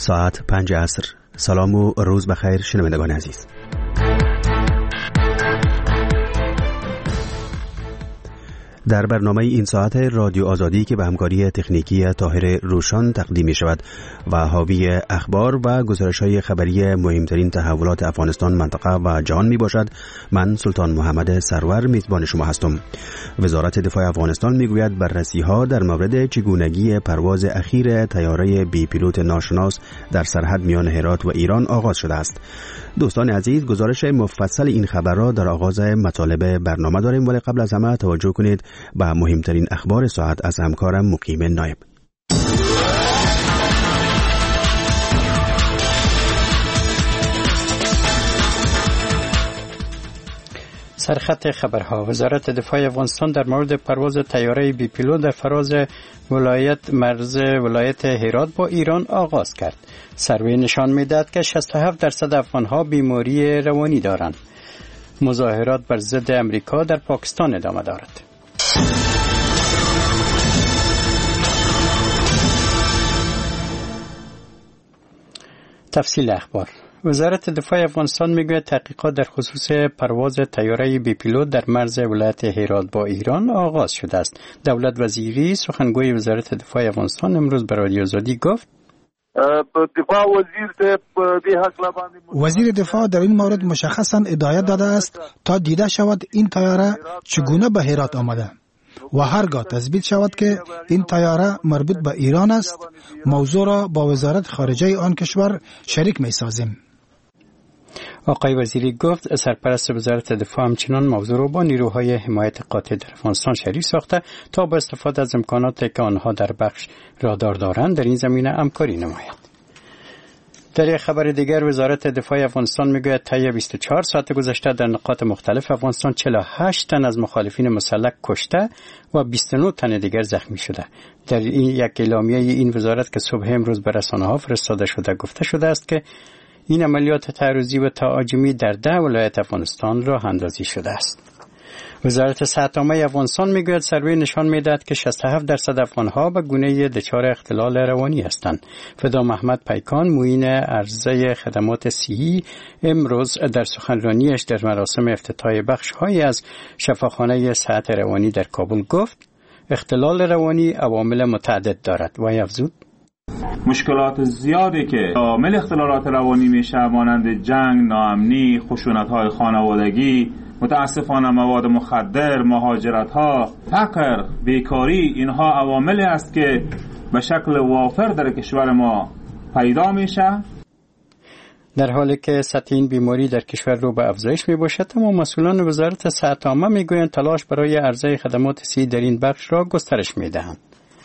ساعت 5 عصر. سلام و روز بخیر شنوندگان عزیز. در برنامه این ساعت رادیو آزادی که به همکاری تکنیکی طاهر روشان تقدیم می شود و حاوی اخبار و گزارش‌های خبری مهمترین تحولات افغانستان، منطقه و جهان می باشد، من سلطان محمد سرور میزبان شما هستم. وزارت دفاع افغانستان می گوید بررسی‌ها در مورد چگونگی پرواز اخیر طیاره بی پیلوت ناشناس در سرحد میان هرات و ایران آغاز شده است. دوستان عزیز، گزارش مفصل این خبر را در آغاز مطالب برنامه داریم، ولی قبل از همه توجه کنید به مهمترین اخبار ساعت از همکارم مقیم نایب. سرخط خبرها: وزارت دفاع افغانستان در مورد پرواز طیاره بی پیلوت در فراز مرز ولایت هرات با ایران آغاز کرد. سروی نشان می‌دهد که 67% افغان‌ها بیماری روانی دارند. مظاهرات بر ضد امریکا در پاکستان ادامه دارد. تفصیل اخبار: وزارت دفاع افغانستان میگوید تحقیقات در خصوص پرواز طیاره بی پیلوت در مرز ولایت هرات با ایران آغاز شده است. دولت وزیری سخنگوی وزارت دفاع افغانستان امروز به رادیو آزادی گفت وزیر دفاع در این مورد مشخصاً هدایت داده است تا دیده شود این طیاره چگونه به هرات آمده و هرگاه تثبیت شود که این طیاره مربوط به ایران است، موضوع را با وزارت خارجه آن کشور شریک می سازیم. آقای وزیری گفت سرپرست وزارت دفاع همچنان موضوع را با نیروهای حمایت قاطع در افغانستان شریک ساخته تا با استفاده از امکاناتی که آنها در بخش رادار دارند در این زمینه همکاری نماید. در یک خبر دیگر وزارت دفاع افغانستان میگوید طی 24 ساعت گذشته در نقاط مختلف افغانستان 48 تن از مخالفین مسلح کشته و 29 تن دیگر زخمی شده. در این یک اعلامیه این وزارت که صبح امروز به رسانه‌ها فرستاده شده گفته شده است که این عملیات تعرضی و تهاجمی در 10 ولایت افغانستان راه اندازی شده است. وزارت صحت عامه افغانستان میگوید سروی نشان میدهد که 67% افغانها به گونه دچار اختلال روانی هستند. فدا محمد پیکان، معین عرضه خدمات صحی، امروز در سخنرانیش در مراسم افتتاح بخش‌هایی از شفاخانه صحت روانی در کابل گفت اختلال روانی عوامل متعدد دارد و افزود مشکلات زیادی که عامل اختلالات روانی میشه مانند جنگ، ناامنی، خشونت‌های خانوادگی، متاسفانه مواد مخدر، مهاجرت‌ها، فقر، بیکاری، اینها عواملی است که به شکل وافر در کشور ما پیدا میشه. در حالی که سطح این بیماری در کشور رو به افزایش می باشد، اما مسئولان وزارت صحت عامه میگویند تلاش برای عرضه خدمات صحی در این بخش را گسترش میدهند.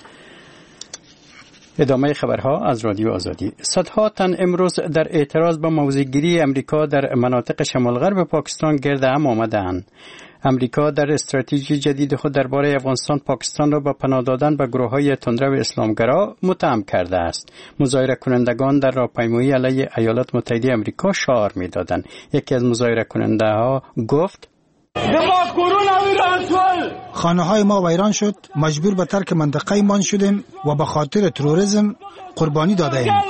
ادامه خبرها از رادیو آزادی. صدها تن امروز در اعتراض به موضع‌گیری امریکا در مناطق شمال غرب پاکستان گرد هم آمدند. امریکا در استراتژی جدید خود درباره افغانستان پاکستان را به پناه دادن به گروه‌های تندرو اسلامگرا متهم کرده است. مظاهره کنندگان در راهپیمایی علیه ایالات متحده آمریکا شعار می‌دادند. یکی از مظاهره کننده‌ها گفت خانه های ما ویران شد، مجبور به ترک منطقه مان شدیم و به خاطر تروریسم قربانی داده ایم.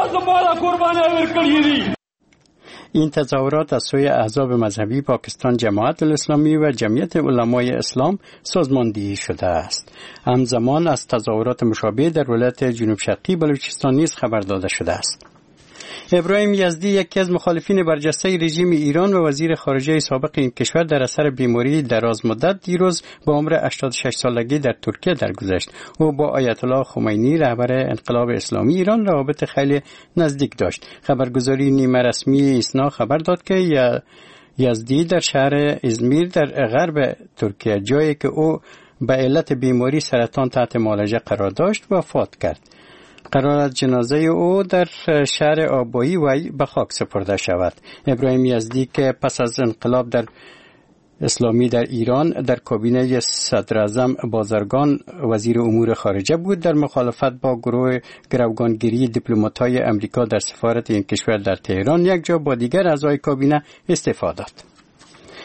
این تظاهرات از سوی احزاب مذهبی پاکستان جماعت الاسلامی و جمعیت علمای اسلام سازماندهی شده است. همزمان از تظاهرات مشابه در ولایت جنوب شرقی بلوچستان نیز خبر داده شده است. ابراهیم یزدی، یکی از مخالفین برجسته رژیم ایران و وزیر خارجه سابق این کشور، در اثر بیماری دراز مدت دیروز با عمر 86 سالگی در ترکیه درگذشت. او با آیت الله خمینی رهبر انقلاب اسلامی ایران روابط خیلی نزدیک داشت. خبرگزاری نیمه رسمی ایسنا خبر داد که یزدی در شهر ازمیر در غرب ترکیه، جایی که او به علت بیماری سرطان تحت معالجه قرار داشت، وفات کرد. قرار است جنازه او در شهر آبایی وی به خاک سپرده شود. ابراهیم یزدی که پس از انقلاب در اسلامی در ایران در کابینه صدراعظم بازرگان وزیر امور خارجه بود، در مخالفت با گروه گروگانگیری دیپلمات‌های امریکا در سفارت این کشور در تهران یک جا با دیگر اعضای کابینه استعفا داد.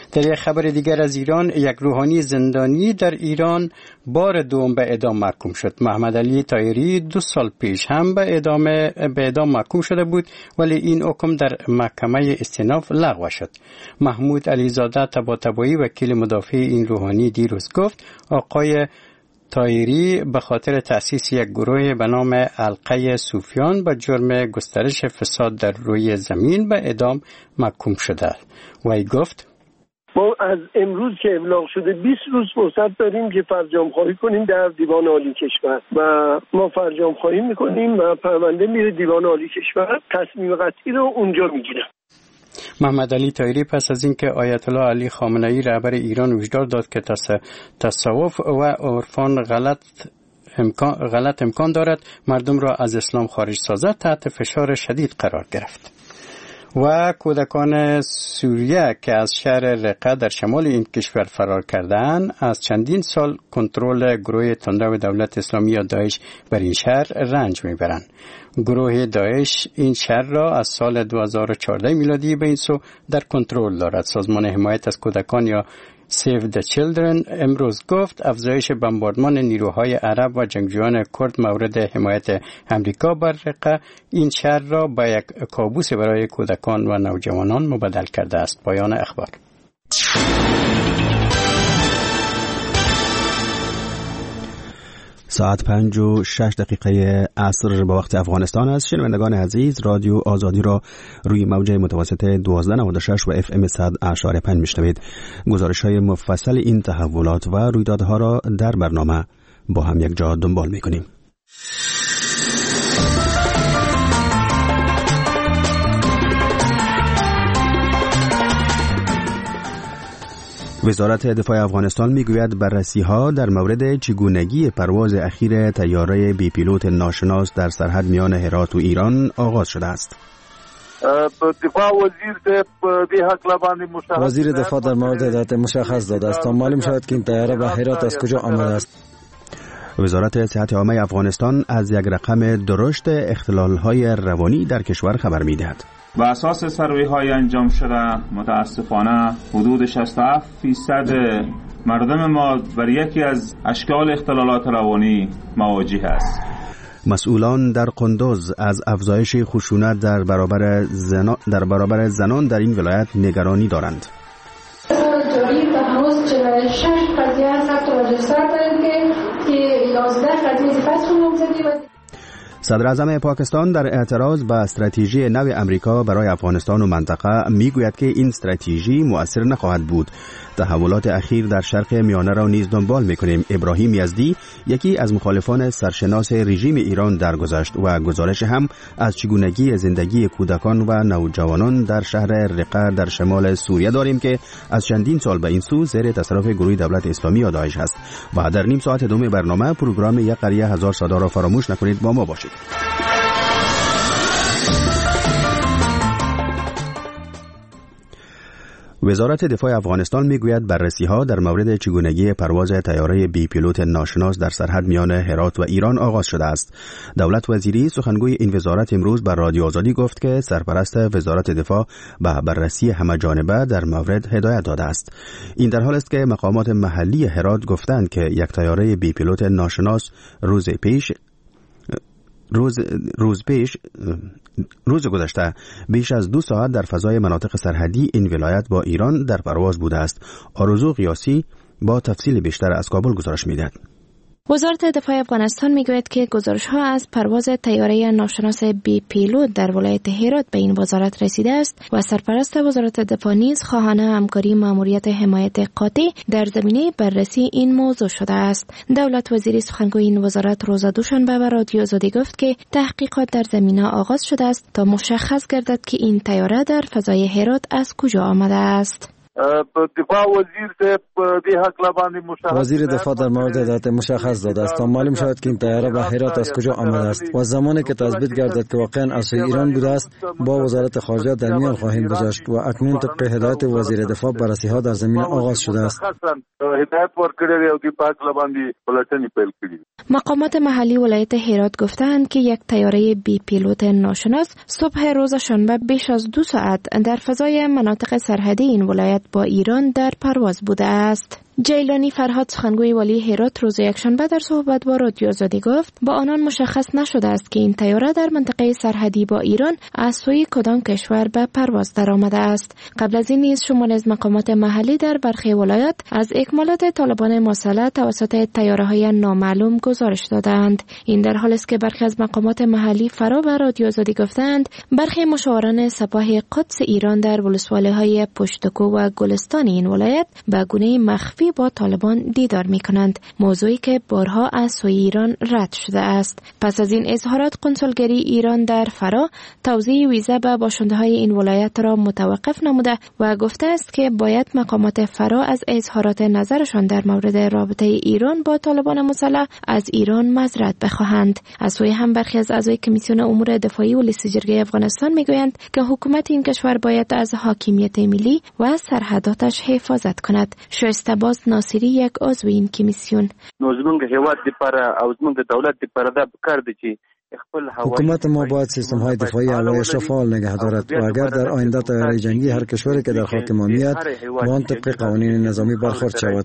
در یک خبر دیگر از ایران، یک روحانی زندانی در ایران بار دوم به اعدام محکوم شد. محمد علی طاهری 2 سال پیش هم به اعدام محکوم شده بود، ولی این حکم در محکمه استئناف لغو شد. محمود علیزاده طباطبایی وکیل مدافع این روحانی دیروز گفت آقای طاهری به خاطر تأسیس یک گروه به نام حلقه صوفیان به جرم گسترش فساد در روی زمین به اعدام محکوم شده. وی گفت ما از امروز که ابلاغ شده 20 روز فرصت داریم که فرجام خواهی کنیم در دیوان عالی کشور و ما فرجام خواهی میکنیم و پرونده میره دیوان عالی کشور، تصمیم قطعی رو اونجا میگیره. محمد علی طاهری پس از اینکه آیت الله علی خامنه‌ای رهبر ایران هشدار داد که تصوف و عرفان غلط امکان دارد مردم را از اسلام خارج سازد، تحت فشار شدید قرار گرفت. و کودکان سوریه که از شهر رقه در شمال این کشور فرار کردند از چندین سال کنترل گروه تندرو دولت اسلامی یا داعش بر این شهر رنج میبرند. گروه داعش این شهر را از سال 2014 میلادی به این سو در کنترل دارد. سازمان حمایت از کودکان یا Save the Children امروز گفت افزایش بمباردمان نیروهای عرب و جنگجویان کرد مورد حمایت امریکا بر رقه این شهر را به یک کابوس برای کودکان و نوجوانان مبدل کرده است. پایان اخبار. ساعت 5:06 عصر با وقت افغانستان است. شنوندگان عزیز، رادیو آزادی را روی موج متوسط 1296 و FM 100.5 میشنوید. گزارش‌های مفصل این تحولات و رویدادها را در برنامه با هم یک جا دنبال می‌کنیم. وزارت دفاع افغانستان میگوید بررسی‌ها در مورد چگونگی پرواز اخیر طیاره بی پیلوت ناشناس در سرحد میان هرات و ایران آغاز شده است. وزیر دفاع در مورد هدایت مشخص داده است تا معلوم شود که این طیاره به هرات از کجا آمده است. وزارت صحت عامه افغانستان از یک رقم درشت اختلال‌های روانی در کشور خبر می‌دهد. و اساس سروی‌های انجام شده متاسفانه حدود 67% مردم ما بر یکی از اشکال اختلالات روانی مواجه است. مسئولان در قندوز از افزایش خشونت در برابر زنان در این ولایت نگرانی دارند. جاری تا هنوز 46 قضیه ثبت و رجستر داریم که 11 قضیه فسخ نامزدی و صدر اعظم پاکستان در اعتراض به استراتژی نو امریکا برای افغانستان و منطقه میگوید که این استراتژی مؤثر نخواهد بود. تحولات اخیر در شرق میانه را نیز دنبال میکنیم. ابراهیم یزدی یکی از مخالفان سرشناس رژیم ایران درگذشت و گزارش هم از چگونگی زندگی کودکان و نوجوانان در شهر رقه در شمال سوریه داریم که از چندین سال به این سو زیر تصرف گروه دولت اسلامی یا داعش است. و در نیم ساعت دوم برنامه پروگرام یک قریه هزار صدا را فراموش نکنید، با ما باشید. وزارت دفاع افغانستان میگوید بررسی‌ها در مورد چگونگی پرواز طیاره بی پیلوت ناشناس در سرحد میان هرات و ایران آغاز شده است. دولت وزیری سخنگوی این وزارت امروز بر رادیو آزادی گفت که سرپرست وزارت دفاع به بررسی همه‌جانبه در مورد هدایت داده است. این در حال است که مقامات محلی هرات گفتند که یک طیاره بی پیلوت ناشناس روز گذشته بیش از 2 ساعت در فضای مناطق سرحدی این ولایت با ایران در پرواز بوده است. آرزو قیاسی با تفصیل بیشتر از کابل گزارش می‌دهد. وزارت دفاع افغانستان میگوید که گزارش‌ها از پرواز طیاره ناشناس بی پیلوت در ولایت هرات به این وزارت رسیده است و سرپرست وزارت دفاع نیز خواهان همکاری ماموریت حمایت قاطع در زمینه بررسی این موضوع شده است. دولت وزیری سخنگوی این وزارت روز دوشنبه به رادیو آزادی گفت که تحقیقات در زمینه آغاز شده است تا مشخص گردد که این طیاره در فضای هرات از کجا آمده است. وزیر دفاع در مورد هدایت مشخص داده است تا معلوم شود که این طیاره به هرات از کجا آمده است و زمانی که تثبیت گردد که واقعا از ایران بوده است با وزارت خارجه در میان خواهیم گذاشت و اکنون طبق هدایت وزیر دفاع بررسی‌ها در زمینه آغاز شده است. مقامات محلی ولایت هرات گفتند که یک طیاره بی پیلوت ناشناس صبح روز شنبه بیش از 2 ساعت در فضای مناطق سرحدی این ولایت با ایران در پرواز بوده است. جیلانی فرهاد سخنگوی والی هرات روز یکشنبه در صحبت با رادیو آزادی گفت با آنان مشخص نشده است که این طیاره در منطقه سرحدی با ایران از سوی کدام کشور به پرواز درآمده است. قبل از این نیز شماری از مقامات محلی در برخی ولایات از اکمالات طالبان مسلح توسط طیاره‌های نامعلوم گزارش دادند. این در حالی است که برخی از مقامات محلی فرا به رادیو آزادی گفتند برخی مشاوران سپاه قدس ایران در ولسوالی‌های پشتکو و گلستان این ولایت به گونه مخفی با طالبان دیدار می‌کنند، موضوعی که بارها از سوی ایران رد شده است. پس از این اظهارات کنسولگری ایران در فرا توزیع ویزا به باشنده‌های این ولایت را متوقف نموده و گفته است که باید مقامات فرا از اظهارات نظرشان در مورد رابطه ایران با طالبان مسلح از ایران معذرت بخواهند. از سوی هم برخی از اعضای کمیسیون امور دفاعی و لیست جرگه افغانستان میگویند که حکومت این کشور باید از حاکمیت ملی و سرحداتش حفاظت کند. شایسته باز ناصری یک عضو این کمیسیون: حکومت ما باید سیستم های دفاعی هوایی‌اش را فعال نگه دارد و اگر در آینده طیاره جنگی هر کشوری که در خاک ما میاد با آن طبق قوانین نظامی برخورد شود.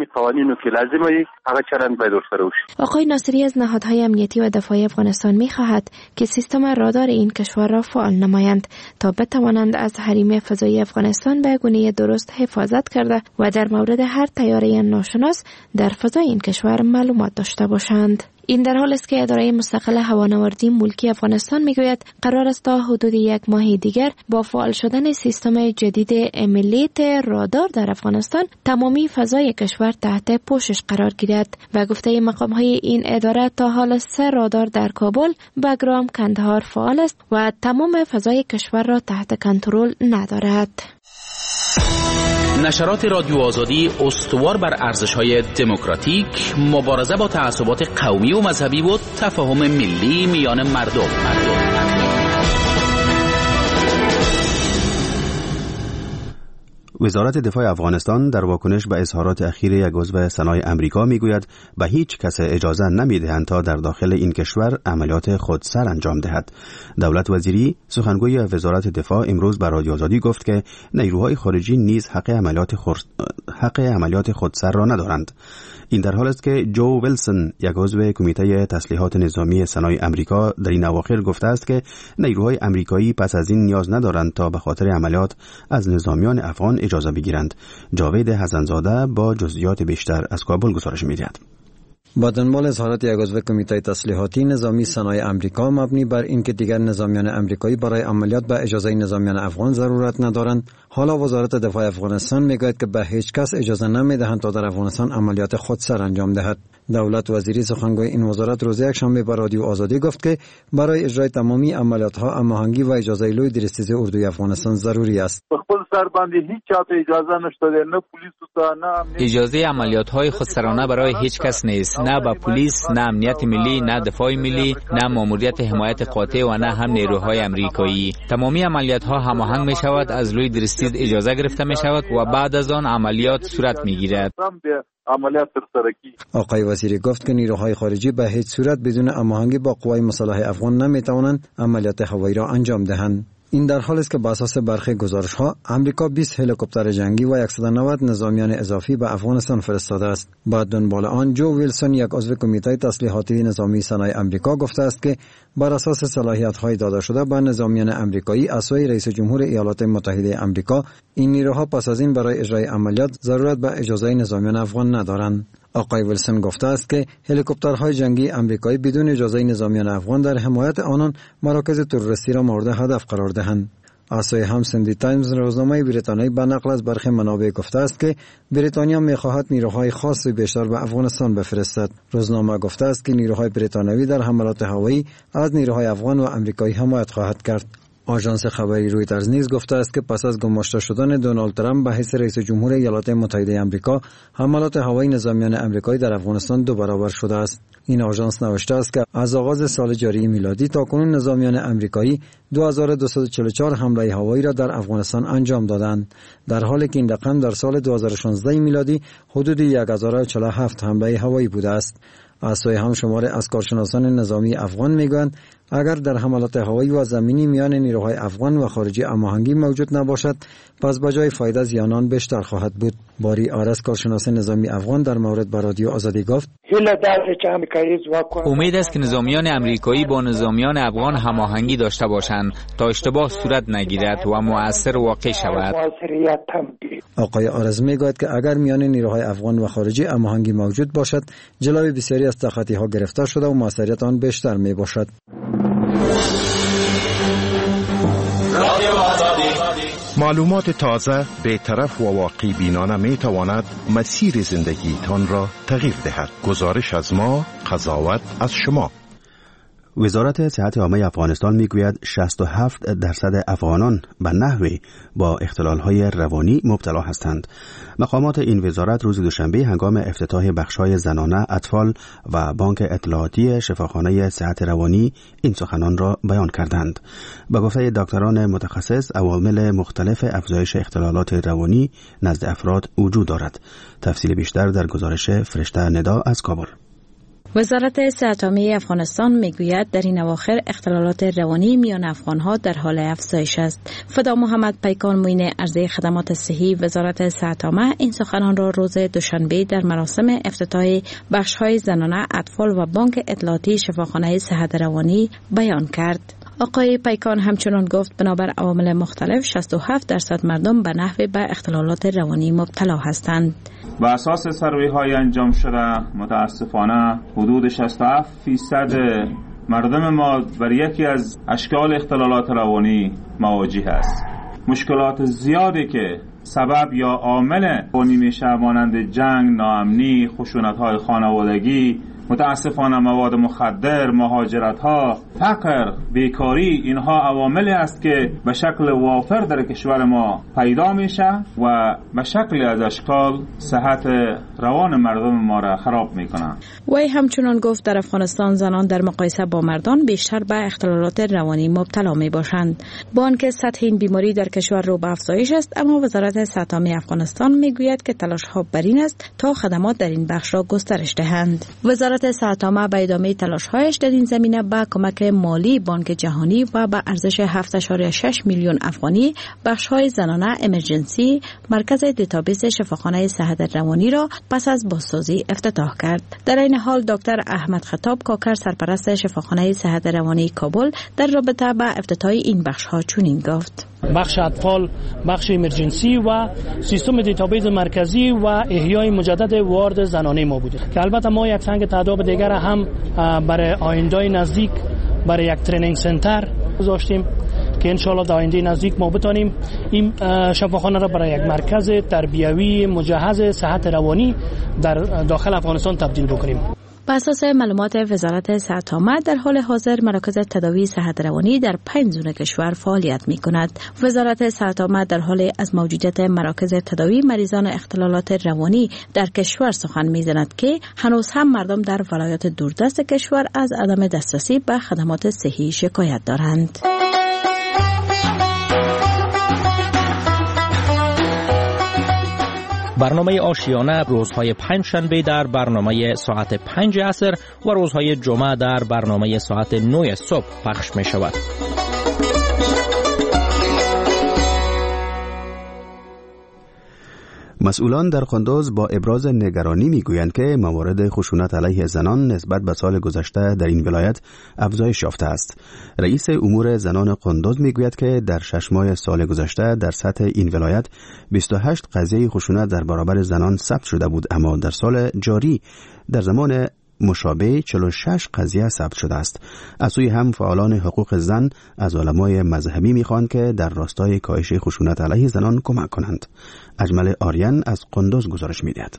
آقای ناصری از نهادهای امنیتی و دفاعی افغانستان می‌خواهد که سیستم رادار این کشور را فعال نمایند تا بتوانند از حریم فضایی افغانستان به گونه درست حفاظت کرده و در مورد هر طیاره ناشناس در فضای این کشور معلومات داشته باشند. این در حال است که اداره مستقل هوانوردی ملکی افغانستان میگوید قرار است تا حدود یک ماه دیگر با فعال شدن سیستم جدید امیلیت رادار در افغانستان تمامی فضای کشور تحت پوشش قرار گیرد. و گفته مقام‌های این اداره تا حال 3 رادار در کابل، بگرام، کندهار فعال است و تمام فضای کشور را تحت کنترل ندارد. نشرات رادیو آزادی استوار بر ارزش‌های دموکراتیک، مبارزه با تعصبات قومی و مذهبی و تفاهم ملی میان مردم. وزارت دفاع افغانستان در واکنش به اظهارات اخیر یک عضو سنای امریکا میگوید به هیچ کس اجازه نمیدهند تا در داخل این کشور عملیات خودسر انجام دهد. دولت وزیری سخنگوی وزارت دفاع امروز به رادیو آزادی گفت که نیروهای خارجی نیز حق عملیات خودسر را ندارند. این در حال است که جو ویلسون، یک عضو کمیته تسلیحات نظامی سنای امریکا، در این اواخر گفته است که نیروهای امریکایی پس از این نیاز ندارند تا به خاطر عملیات از نظامیان افغان اجازه بگیرند. جاوید حسن‌زاده با جزئیات بیشتر از کابل گزارش می‌دهد. با دنبال اظهارات یک عضو کمیته تسلیحاتی نظامی سنای امریکا مبنی بر اینکه دیگر نظامیان امریکایی برای عملیات به اجازه نظامیان افغان ضرورت ندارند، حالا وزارت دفاع افغانستان میگوید که به هیچ کس اجازه نمیدهند تا در افغانستان عملیات خودسر انجام دهد. دولت وزیری سخنگوی این وزارت روز یکشنبه به رادیو آزادی گفت که برای اجرای تمامی عملیات‌ها هماهنگی و اجازه لوی درستیز اردوی افغانستان ضروری است. اجازه عملیات‌های خودسرانه برای هیچ کس نیست، نه به پلیس، نه امنیت ملی، نه دفاع ملی، نه ماموریت حمایت قاطع و نه هم نیروهای امریکایی. تمامی عملیات‌ها هماهنگ می‌شود، از لوی درستیز اجازه گرفته می‌شود و بعد از آن عملیات صورت می‌گیرد. آقای وزیری گفت که نیروهای خارجی به هیچ صورت بدون هماهنگی با قوای مسلح افغان نمی‌توانند عملیات هوایی را انجام دهند. این در حالی است که بر اساس برخی گزارش‌ها امریکا 20 هلیکوپتر جنگی و 190 نظامیان اضافی به افغانستان فرستاده است. با دنبال آن جو ویلسون، یک عضو کمیته تسلیحاتی نظامی سنای امریکا، گفته است که بر اساس صلاحیت‌های داده شده به نظامیان امریکایی از سوی رئیس جمهور ایالات متحده آمریکا، این نیروها پس از این برای اجرای عملیات ضرورت به اجازه نظامیان افغان ندارند. آقای ویلسون گفته است که هلیکوپترهای جنگی امریکایی بدون اجازه نظامیان افغان در حمایت آنان مراکز تروریستی را مورد هدف قرار دهند. از سوی هم سندی تایمز روزنامه بریتانیایی به نقل از برخی منابع گفته است که بریتانیا می‌خواهد نیروهای خاص بیشتر به افغانستان بفرستد. روزنامه گفته است که نیروهای بریتانیایی در حملات هوایی از نیروهای افغان و امریکایی حمایت خواهد کرد. آژانس خبری رویترز نیز گفته است که پس از گماشته شدن دونالد ترامپ به حیث رئیس جمهور ایالات متحده آمریکا، حملات هوایی نظامیان آمریکایی در افغانستان 2 برابر شده است. این آژانس نوشته است که از آغاز سال جاری میلادی تا کنون نظامیان آمریکایی 2244 حمله هوایی را در افغانستان انجام دادند، در حالی که این رقم در سال 2016 میلادی حدود 1047 حمله هوایی بوده است. از سوی هم شمار از کارشناسان نظامی افغان میگویند اگر در حملات هوایی و زمینی میان نیروهای افغان و خارجی هماهنگی موجود نباشد، پس بجای فایده زیانان بیشتر خواهد بود. باری آرس، کارشناس نظامی افغان، در مورد با رادیو آزادی گفت: امید است که نظامیان امریکایی با نظامیان افغان هماهنگی داشته باشند تا اشتباه صورت نگیرد و مؤثر واقع شود. آقای آرز میگوید که اگر میان نیروهای افغان و خارجی هماهنگی موجود باشد، جلوی بسیاری از تخطی ها گرفته شده و موثریت آن بیشتر می باشد. معلومات تازه، بی‌طرف و واقعی بینانه می تواند مسیر زندگیتان را تغییر دهد. گزارش از ما، قضاوت از شما. وزارت صحت عامه افغانستان میگوید 67% افغانان به نحوی با اختلال‌های روانی مبتلا هستند. مقامات این وزارت روز دوشنبه هنگام افتتاح بخش‌های زنانه، اطفال و بانک اطلاعاتی شفاخانه صحت روانی این سخنان را بیان کردند. به گفته دکتران متخصص، عوامل مختلف افزایش اختلالات روانی نزد افراد وجود دارد. تفصیل بیشتر در گزارش فرشته ندا از کابل. وزارت صحت عامه افغانستان میگوید در این اواخر اختلالات روانی میان افغانها در حال افزایش است. فدا محمد پیکان، معین عرضه خدمات صحی وزارت صحت عامه، این سخنان را روز دوشنبه در مراسم افتتاح بخش‌های زنانه، اطفال و بانک اطلاعاتی شفاخانه صحت روانی بیان کرد. آقای پیکان همچنان گفت بنابر عوامل مختلف 67% مردم به نحو به اختلالات روانی مبتلا هستند. بر اساس سروی‌های انجام شده متاسفانه حدود 67% مردم ما بر یکی از اشکال اختلالات روانی مواجه است. مشکلات زیادی که سبب یا عامل روانی میشه مانند جنگ، ناامنی، خشونت‌های خانوادگی، متاسفانه مواد مخدر، مهاجرت‌ها، فقر، بیکاری، اینها عواملی است که به شکل وافر در کشور ما پیدا میشه و به شکلی از اشکال صحت روان مردم ما را خراب میکنه. وی همچنان گفت در افغانستان زنان در مقایسه با مردان بیشتر به اختلالات روانی مبتلا می باشند. با آنکه سطح این بیماری در کشور رو به افزایش است، اما وزارت صحت عامه افغانستان میگوید که تلاش‌ها بر این است تا خدمات در این بخش را گسترش دهند. وزارت صحت عامه به ادامه تلاش‌هایش در این زمینه با کمک مالی بانک جهانی و به ارزش 7.6 میلیون افغانی بخش‌های زنانه امرجنسی مرکز دیتابیس شفاخانه صحت روانی را پس از بازسازی افتتاح کرد. در این حال دکتر احمد خطاب کاکر سرپرست شفاخانه صحت روانی کابل در رابطه با افتتاح این بخش‌ها چنین گفت: بخش اطفال، بخش امرجنسی و سیستم دیتابیس مرکزی و احیای مجدد وارد زنانه ما بوده که البته ما یک سنگ تعداد دیگر هم برای آینده نزدیک برای یک ترینینگ سنتر گذاشتیم که انشالله در آینده نزدیک ما بتانیم این شفاخانه را برای یک مرکز تربیوی مجهز صحت روانی در داخل افغانستان تبدیل بکنیم. بر اساس معلومات وزارت صحت عامه در حال حاضر مراکز تداوی صحت روانی در 5 زون کشور فعالیت می کند. وزارت صحت عامه در حال از موجودیت مراکز تداوی مریضان اختلالات روانی در کشور سخن می زند که هنوز هم مردم در ولایات دوردست کشور از عدم دسترسی به خدمات صحی شکایت دارند. برنامه آشیانه روزهای پنجشنبه در برنامه ساعت 5 عصر و روزهای جمعه در برنامه ساعت 9 صبح پخش می شود. مسئولان در قندوز با ابراز نگرانی میگویند که موارد خشونت علیه زنان نسبت به سال گذشته در این ولایت افزایش یافته است. رئیس امور زنان قندوز میگوید که در 6 ماه سال گذشته در سطح این ولایت 28 قضیه خشونت در برابر زنان ثبت شده بود، اما در سال جاری در زمان مشابه 46 قضیه ثبت شده است. از سوی هم فعالان حقوق زن از علمای مذهبی میخواهند که در راستای کاهش خشونت علیه زنان کمک کنند. اجمل آریان از قندوز گزارش میدهد.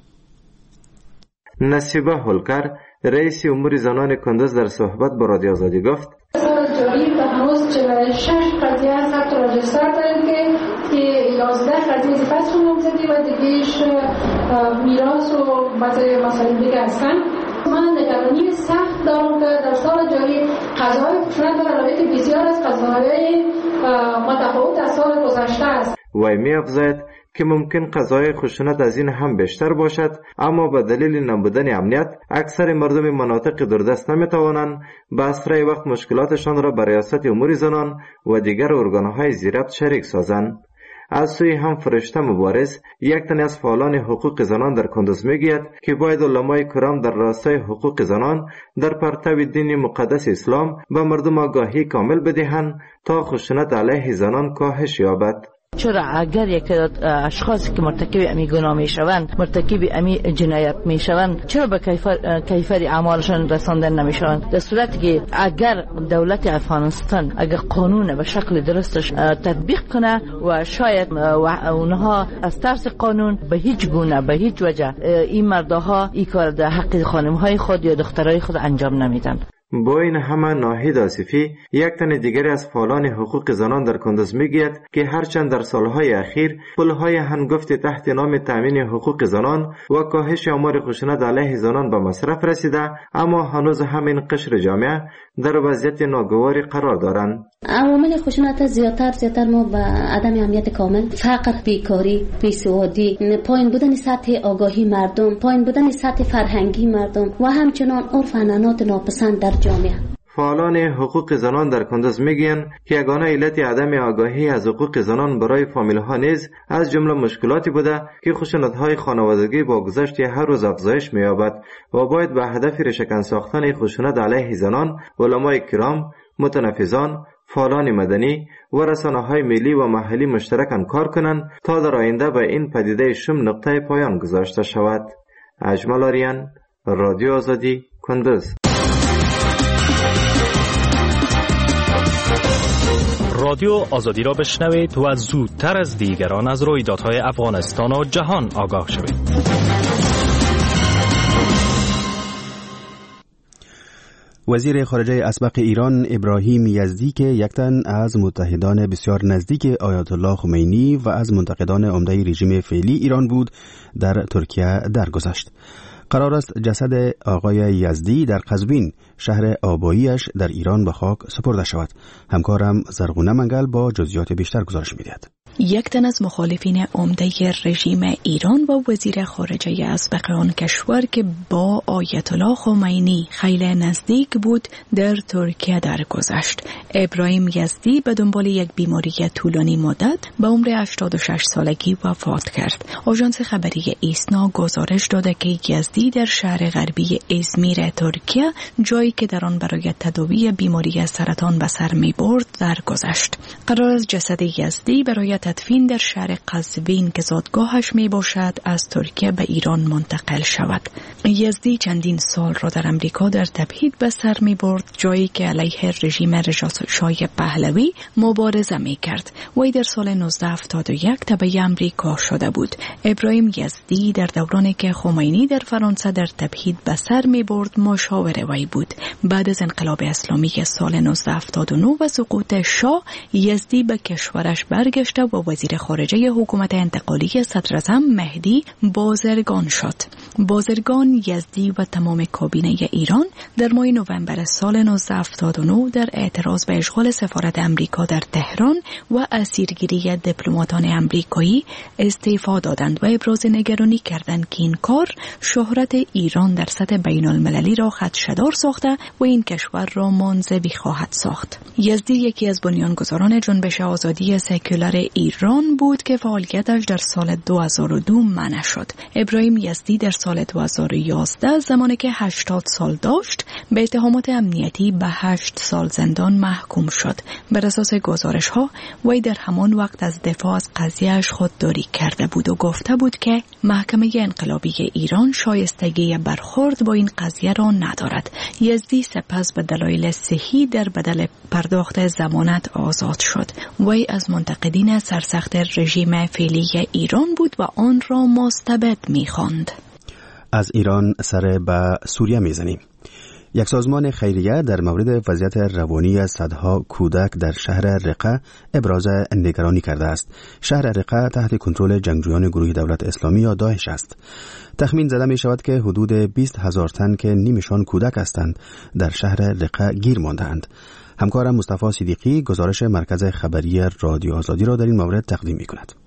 نصیبه هولکر رئیس امور زنان قندوز در صحبت با رادیو آزادی گفت: جاری به هنوز 46 قضیه ثبت و رجستر داریم که 11 قضیه فسخ نامزدی و دیگه‌اش میراث و بعضی مسائل دیگه هستن. من نگرانی سخت دارم که در سال جاری قضاهای خشونت در رابطه بسیار از قضاهای متفاوت از سال گذشته است. وی می افزاید که ممکن قضای خشونت از این هم بیشتر باشد، اما به دلیل نبودن امنیت اکثر مردم مناطق دوردست نمیتوانند به اسرع وقت مشکلاتشان را به ریاست امور زنان و دیگر ارگانهای زیربط شریک سازند. از سوی هم فرشته مبارز، یک تن از فعالان حقوق زنان در کندز میگوید که باید علمای کرام در راستای حقوق زنان در پرتو دین مقدس اسلام به مردم آگاهی کامل بدهند تا خشونت علیه زنان کاهش یابد. چرا اگر یک اشخاصی که مرتکب امی گناه میشوند، مرتکب امی جنایت میشوند، چرا به کیفر اعمالشان رساندن نمیشوند؟ در صورتی که اگر دولت افغانستان اگر قانون به شکل درستش تطبیق کنه و شاید اونها از ترس قانون به هیچ گونه به هیچ وجه این مردها این کار در حق خانمهای خود یا دخترای خود انجام نمیدن. با این همه ناهید آصفی، یک تن دیگری از فعالان حقوق زنان در کندز میگوید که هرچند در سالهای اخیر پلهای هنگفت تحت نام تامین حقوق زنان و کاهش آمار خشونت علیه زنان به مصرف رسیده، اما هنوز همین قشر جامعه در وضعیت ناگواری قرار دارند. عوامل خشونت زیادتر ما به عدم امنیت کامل، فقر، بیکاری، بیسوادی، پایین بودن سطح آگاهی مردم، پایین بودن سطح فرهنگی مردم و همچنان عرف و عنعنات ناپسند در جامعه. فعالان حقوق زنان در کندز میگویند که یگانه علت عدم آگاهی از حقوق زنان برای فامیل‌ها نیز از جمله مشکلاتی بوده که خشونت‌های خانوادگی با گذشت هر روز افزایش می‌یابد و باید به هدف ریشه‌کن ساختن خشونت علیه زنان علمای کرام، متنفذان، فعالان مدنی و رسانه‌های ملی و محلی مشترکاً کار کنند تا در آینده به این پدیده شوم نقطه پایان گذاشته شود. اجمل آریان، رادیو آزادی، کندز. رادیو آزادی را بشنوید و زودتر از دیگران از رویدادهای افغانستان و جهان آگاه شوید. وزیر خارجه اسبق ایران ابراهیم یزدی که یک تن از متحدان بسیار نزدیک آیت الله خمینی و از منتقدان عمده رژیم فعلی ایران بود، در ترکیه درگذشت. قرار است جسد آقای یزدی در قزوین، شهر آباییش در ایران، به خاک سپرده شود. همکارم زرغونه منگل با جزئیات بیشتر گزارش می‌دهد. یک تن از مخالفین عمده رژیم ایران و وزیر خارجه اسبق آن کشور که با آیت الله خمینی خیلی نزدیک بود، در ترکیه درگذشت. ابراهیم یزدی به دنبال یک بیماری طولانی مدت به عمر 86 سالگی وفات کرد. آژانس خبری ایسنا گزارش داده که یزدی در شهر غربی ازمیر ترکیه، جایی که در آن برای تداوی بیماری سرطان به سر می‌برد، درگذشت. قرار است جسد یزدی برای تدفین در شهر قزوین که زادگاهش می باشد از ترکیه به ایران منتقل شود. یزدی چندین سال را در امریکا در تبعید به سر می برد، جایی که علیه رژیم رضا شاه پهلوی مبارزه می کرد. وی در سال 1971 تبع امریکا شده بود. ابراهیم یزدی در دورانی که خمینی در فرانسه در تبعید به سر می برد مشاور وی بود. بعد از انقلاب اسلامی سال 1979 و سقوط شاه، یزدی به کشورش برگشته و وزیر خارجه حکومت انتقالی صدراعظم مهدی بازرگان شد. بازرگان، یزدی و تمام کابینه ایران در ماه نوامبر سال 1979 در اعتراض به اشغال سفارت امریکا در تهران و اسیرگیری دیپلماتان امریکایی استعفا دادند و ابراز نگرانی کردند که این کار شهرت ایران در سطح بین المللی را خدشه‌دار ساخته و این کشور را منزوی خواهد ساخت. یزدی یکی از بنیانگذاران جنبش آزادی سکولار ایران بود که فعالیتش در سال 2002 منع شد. ابراهیم یزدی در سال 2011 زمانی که 80 سال داشت به اتهامات امنیتی به 8 سال زندان محکوم شد. بر اساس گزارش ها وی در همان وقت از دفاع از قضیهش خودداری کرده بود و گفته بود که محکمه انقلابی ایران شایستگی برخورد با این قضیه را ندارد. یزدی سپس به دلایل صحی در بدل پرداخت ضمانت آزاد شد. وی از منتقدین سرسخت رژیم فعلی ایران بود و آن را مستبد می‌خواند. از ایران سر به سوریه میزنیم. یک سازمان خیریه در مورد وضعیت روانی صدها کودک در شهر رقه ابراز نگرانی کرده است. شهر رقه تحت کنترل جنگجویان گروه دولت اسلامی یا داعش است. تخمین زده می شود که حدود 20,000 تن که نیمشان کودک هستند در شهر رقه گیر مانده‌اند. همکارم مصطفی صدیقی گزارش مرکز خبری رادیو آزادی را در این مورد تقدیم می کند.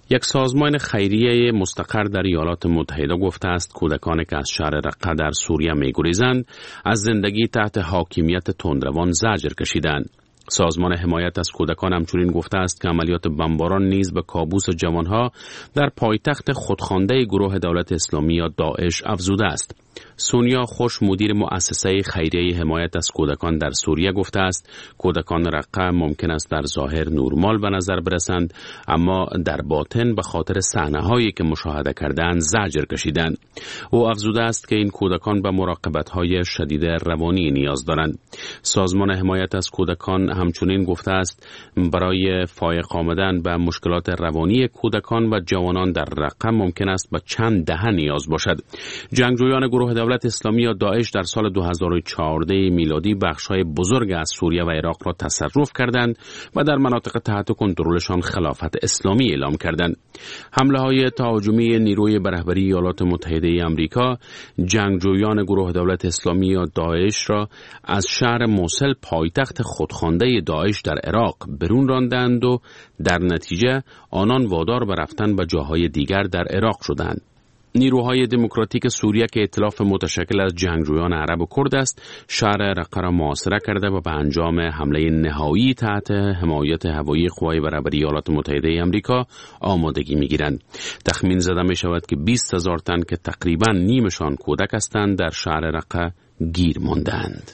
یک سازمان خیریه مستقر در ایالات متحده گفته است کودکانی که از شهر رقه در سوریه می‌گریزند از زندگی تحت حاکمیت تندروان زجر کشیدند. سازمان حمایت از کودکان همچنین گفته است که عملیات بمباران نیز به کابوس جوانها در پایتخت خودخوانده گروه دولت اسلامی یا داعش افزوده است. سونیا خوش مدیر مؤسسه خیریه حمایت از کودکان در سوریه گفته است کودکان رقه ممکن است در ظاهر نورمال به نظر برسند اما در باطن به خاطر صحنه‌هایی که مشاهده کردند زجر کشیدند. او افزوده است که این کودکان به مراقبت‌های شدید روانی نیاز دارند. سازمان حمایت از کودکان همچنین گفته است برای فائق آمدن به مشکلات روانی کودکان و جوانان در رقه ممکن است به چند دهه نیاز باشد. جنگجویان گروه دولت اسلامی یا داعش در سال 2014 میلادی بخش‌های بزرگ از سوریه و عراق را تصرف کردند و در مناطق تحت کنترلشان خلافت اسلامی اعلام کردند. حمله‌های تهاجمی نیروی به رهبری ایالات متحده آمریکا جنگجویان گروه دولت اسلامی یا داعش را از شهر موصل پایتخت خودخوانده داعش در عراق برون راندند و در نتیجه آنان وادار به رفتن به جاهای دیگر در عراق شدند. نیروهای دموکراتیک سوریه که ائتلاف متشکل از جنگجویان عرب و کرد است شهر رقه را محاصره کرده و به انجام حمله نهایی تحت حمایت هوایی قوای برابری ایالات متحده آمریکا آمادگی می‌گیرند. تخمین زده می‌شود که 20,000 تن که تقریباً نیمشان کودک هستند در شهر رقه گیر ماندند.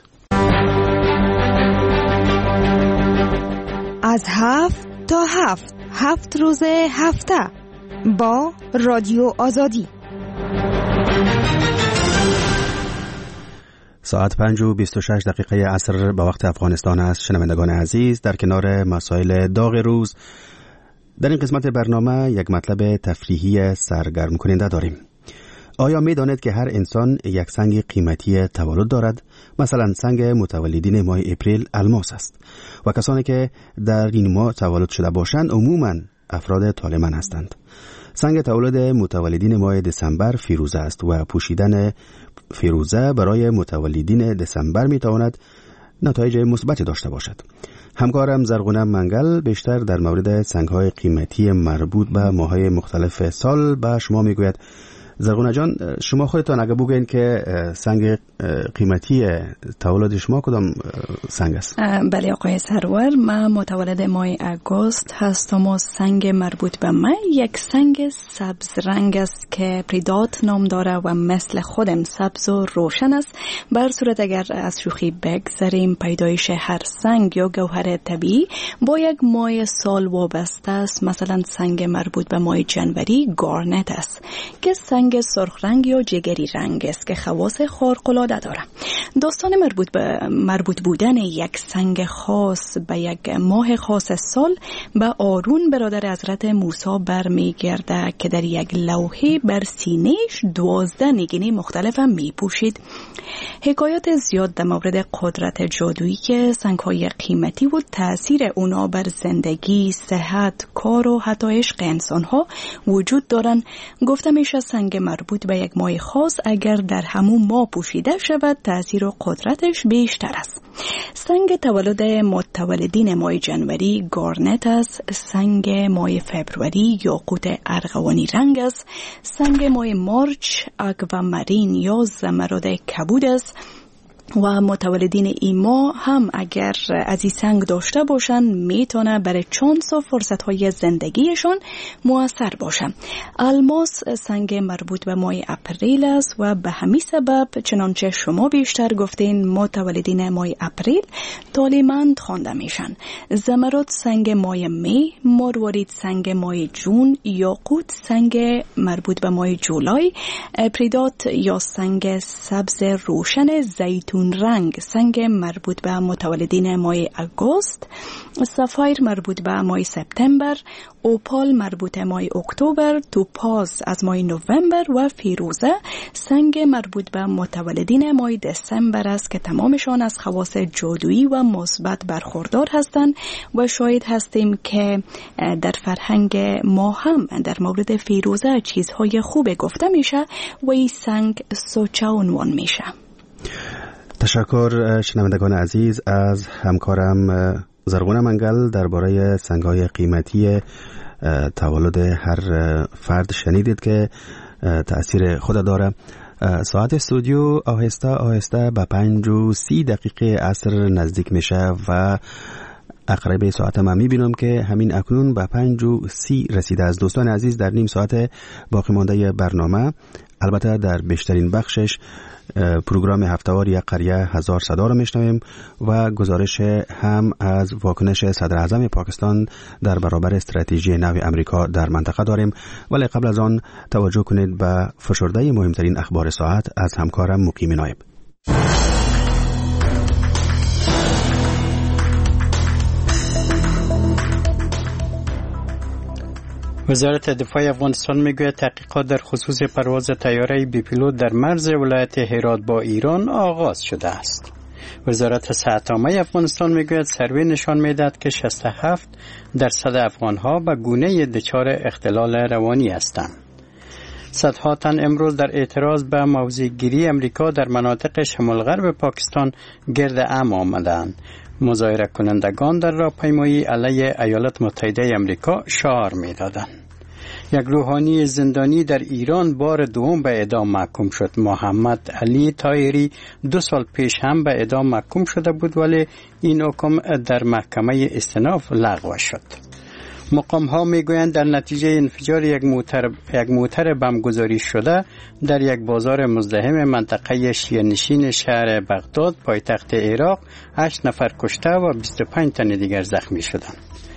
از 7 تا 7 روز هفته با رادیو آزادی. ساعت 5:26 عصر به وقت افغانستان است. شنوندگان عزیز، در کنار مسائل داغ روز در این قسمت برنامه یک مطلب تفریحی سرگرم کننده داریم. آیا می دانید که هر انسان یک سنگ قیمتی تولد دارد؟ مثلا سنگ متولدین ماه اپریل الماس است و کسانی که در این ماه تولد شده باشند عموما افراد طالبان هستند. سنگ تولد متولدین ماه دسامبر فیروزه است و پوشیدن فیروزه برای متولدین دسامبر می تواند نتایج مثبتی داشته باشد. همکارم زرغونه منگل بیشتر در مورد سنگ‌های قیمتی مربوط به ماه‌های مختلف سال به شما میگوید. زرغونه جان، شما خودتان اگه بگوین که سنگ قیمتی تولد شما کدام سنگ است؟ بله آقای سرور، من متولد ماه اگوست هستم و سنگ مربوط به من یک سنگ سبز رنگ است که پریدات نام داره و مثل خودم سبز و روشن است. بر صورت اگر از شوخی بگذاریم پیدایش هر سنگ یا گوهر طبیعی با یک ماه سال وابسته است. مثلا سنگ مربوط به ماه جنوری گارنت است که سنگ سرخ رنگ یا جگری رنگ است که خواص خارق‌العاده داره. داستان مربوط بودن یک سنگ خاص به یک ماه خاص سال به آرون برادر حضرت موسی برمیگرده که در یک لوحه بر سینه‌اش 12 نگینه مختلف هم میپوشید. حکایات زیاد در مورد قدرت جادویی که سنگ‌های قیمتی و تأثیر اونا بر زندگی، صحت، کار و حتی عشق انسان‌ها وجود دارن. گفته میشه سنگ مربوط به یک ماه خاص اگر در همون ماه پوشیده شود تأثیر و قدرتش بیشتر است. سنگ تولد متولدین ماه جنوری گارنت است. سنگ ماه فبروری یاقوت ارغوانی رنگ است. سنگ ماه مارچ آکوامارین یا زمرد کبود است. و متولدین این ماه هم اگر از این سنگ داشته باشن میتونه برای چانس و فرصت‌های زندگیشون مؤثر باشه. الماس سنگ مربوط به ماه اپریل است و به همین سبب چنانچه شما بیشتر گفتین متولدین ماه اپریل طالبمند خوانده میشن. زمرد سنگ ماه می، مروارید سنگ ماه جون، یاقوت سنگ مربوط به ماه جولای، پریدات یا سنگ سبز روشن زیتون رنگ سنگ مربوط به متولدین ماه آگوست، سفایر مربوط به ماه سپتامبر، اوپال مربوط به ماه اکتبر، توپاز از ماه نوامبر و فیروزه سنگ مربوط به متولدین ماه دسامبر است که تمامشان از خواص جادویی و مثبت برخوردار هستند و شاهد هستیم که در فرهنگ ما هم در مورد فیروزه چیزهای خوب گفته میشه و این سنگ سوچه عنوان میشه. تشکر شنوندگان عزیز از همکارم زرغونه منگل درباره سنگ‌های قیمتی تولد هر فرد شنیدید که تأثیر خود داره. ساعت استودیو آهسته آهسته به 5:30 عصر نزدیک میشه و اقربه ساعت ما میبینم که همین اکنون به 5:30 رسیده است. دوستان عزیز، در نیم ساعت باقی مانده برنامه، البته در بیشترین بخشش پروگرام هفته‌وار یک قریه هزار صدا را میشنویم و گزارش هم از واکنش صدر اعظم پاکستان در برابر استراتژی نو امریکا در منطقه داریم، ولی قبل از آن توجه کنید به فشرده مهمترین اخبار ساعت از همکارم مقیم نایب. وزارت دفاع افغانستان میگوید تحقیقات در خصوص پرواز طیاره بی پیلوت در مرز ولایت هرات با ایران آغاز شده است. وزارت صحت عامه افغانستان میگوید سروی نشان میدهد که 67% افغانها به گونه دچار اختلال روانی هستند. صدها تن امروز در اعتراض به موضع‌گیری امریکا در مناطق شمال غرب پاکستان گرد هم آمدند. مظاهره کنندگان در راهپیمایی علیه ایالات متحده امریکا شعار می‌دادند. یک روحانی زندانی در ایران بار دوم به اعدام محکوم شد. محمد علی طاهری 2 سال پیش هم به اعدام محکوم شده بود، ولی این حکم در محکمه استئناف لغو شد. مقام ها میگویند در نتیجه انفجار یک موتر بمبگذاری شده در یک بازار مزدحم منطقه شیعه‌نشین شهر بغداد پایتخت عراق 8 نفر کشته و 25 تن دیگر زخمی شدند.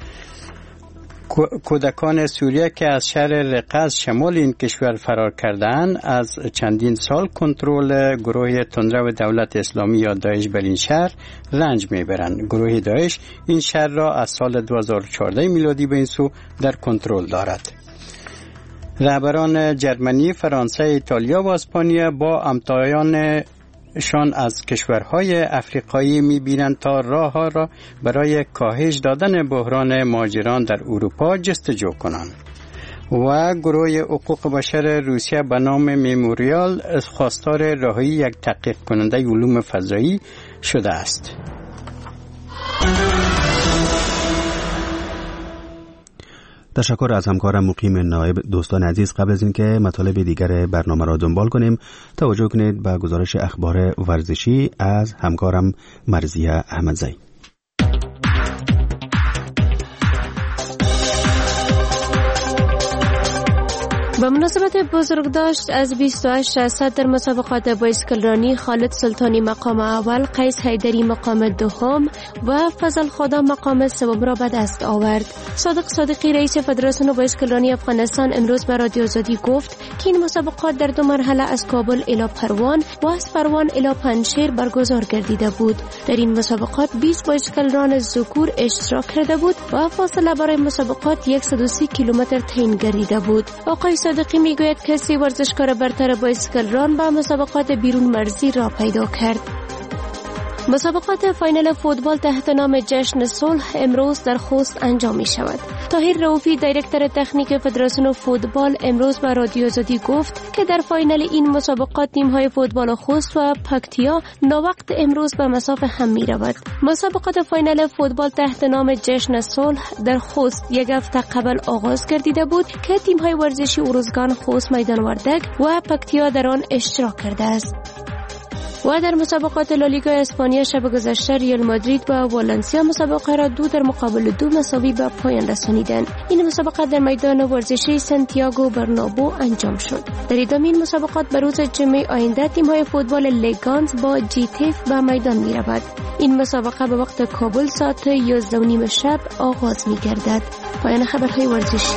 کودکان سوریه که از شهر رقه شمال این کشور فرار کردند از چندین سال کنترل گروه تندرو دولت اسلامی یا داعش بر این شهر رنج میبرند. گروه داعش این شهر را از سال 2014 میلادی به این سو در کنترل دارد. رهبران جرمنی، فرانسه، ایتالیا و اسپانیا با همتایان شان از کشورهای افریقایی می‌بینند تا راه‌ها را برای کاهش دادن بحران مهاجران در اروپا جستجو کنند. و گروه حقوق بشر روسیه به نام مموریال خواستار رهایی یک تحقیق کننده علوم فضایی شده است. تشکر از همکارم مقیم نایب. دوستان عزیز، قبل از اینکه مطالب دیگر برنامه را دنبال کنیم توجه کنید به گزارش اخبار ورزشی از همکارم مرزیه احمدزی. به مناسبت بزرگداشت از 28 ریاست در مسابقات بایسکلرانی، خالد سلطانی مقام اول، قیس حیدری مقام دوم و فضل خدا مقام سوم را به دست آورد. صادق صادقی رئیس فدراسیون بایسکلرانی افغانستان امروز به رادیو آزادی گفت که این مسابقات در 2 مرحله از کابل الی پروان و از پروان الی پنجشیر برگزار گردیده بود. در این مسابقات 20 بایسکلران ذکور اشتراک کرده بود و فاصله برای مسابقات 130 کیلومتر تعیین گردیده بود. آقای صادقی میگوید کسی ورزشکار برتر بایسکلران به مسابقات بیرون مرزی را پیدا کرد. مسابقات فاینال فوتبال تحت نام جشن صلح امروز در خوست انجام می شود. طاهر رؤوفی دایرکتور تکنیک فدراسیون فوتبال امروز به رادیو آزادی گفت که در فاینال این مسابقات تیم‌های فوتبال خوست و پکتیا ناوقت امروز به مساف هم می رود. مسابقات فاینال فوتبال تحت نام جشن صلح در خوست یک هفته قبل آغاز گردیده بود که تیم‌های ورزشی اروزگان خوست میدان وردک و پکتیا در آن اشتراک کرده است. و در مسابقات لالیگا اسپانیا شب گذشته ریال مادرید و والنسیا مسابقه را 2-2 مساوی به پایان رسانیدند. این مسابقات در میدان ورزشی سانتیاگو برنابو انجام شد. در ادامه این مسابقات به روز جمعه آینده تیم‌های فوتبال لگانز با جیتیف به میدان می‌رود. این مسابقه به وقت کابل ساعت 11:30 شب آغاز می‌گردد. پایان خبرهای ورزشی.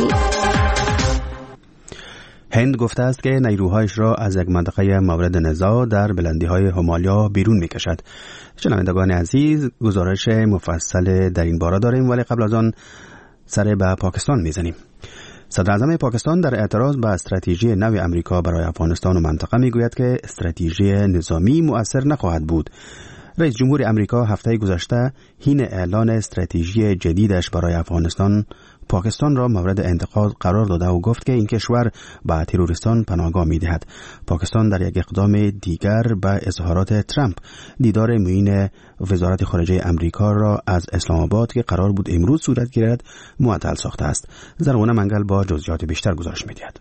هند گفته است که نیروهایش را از یک منطقه مورد نزاع در بلندی‌های همالیا بیرون می‌کشد. شنوندگان عزیز، گزارش مفصل در این باره داریم، ولی قبل از آن سر به پاکستان می‌زنیم. صدر اعظم پاکستان در اعتراض به استراتژی نو امریکا برای افغانستان و منطقه می‌گوید که استراتژی نظامی مؤثر نخواهد بود. رئیس جمهور امریکا هفته گذشته حین اعلان استراتژی جدیدش برای افغانستان پاکستان را مورد انتقاد قرار داده و گفت که این کشور به تروریستان پناهگاه می‌دهد. پاکستان در یک اقدام دیگر به اظهارات ترامپ دیدار معین وزارت خارجه امریکا را از اسلام آباد که قرار بود امروز صورت گیرد معطل ساخته است. زرغونه منگل با جزئیات بیشتر گزارش می‌دهد.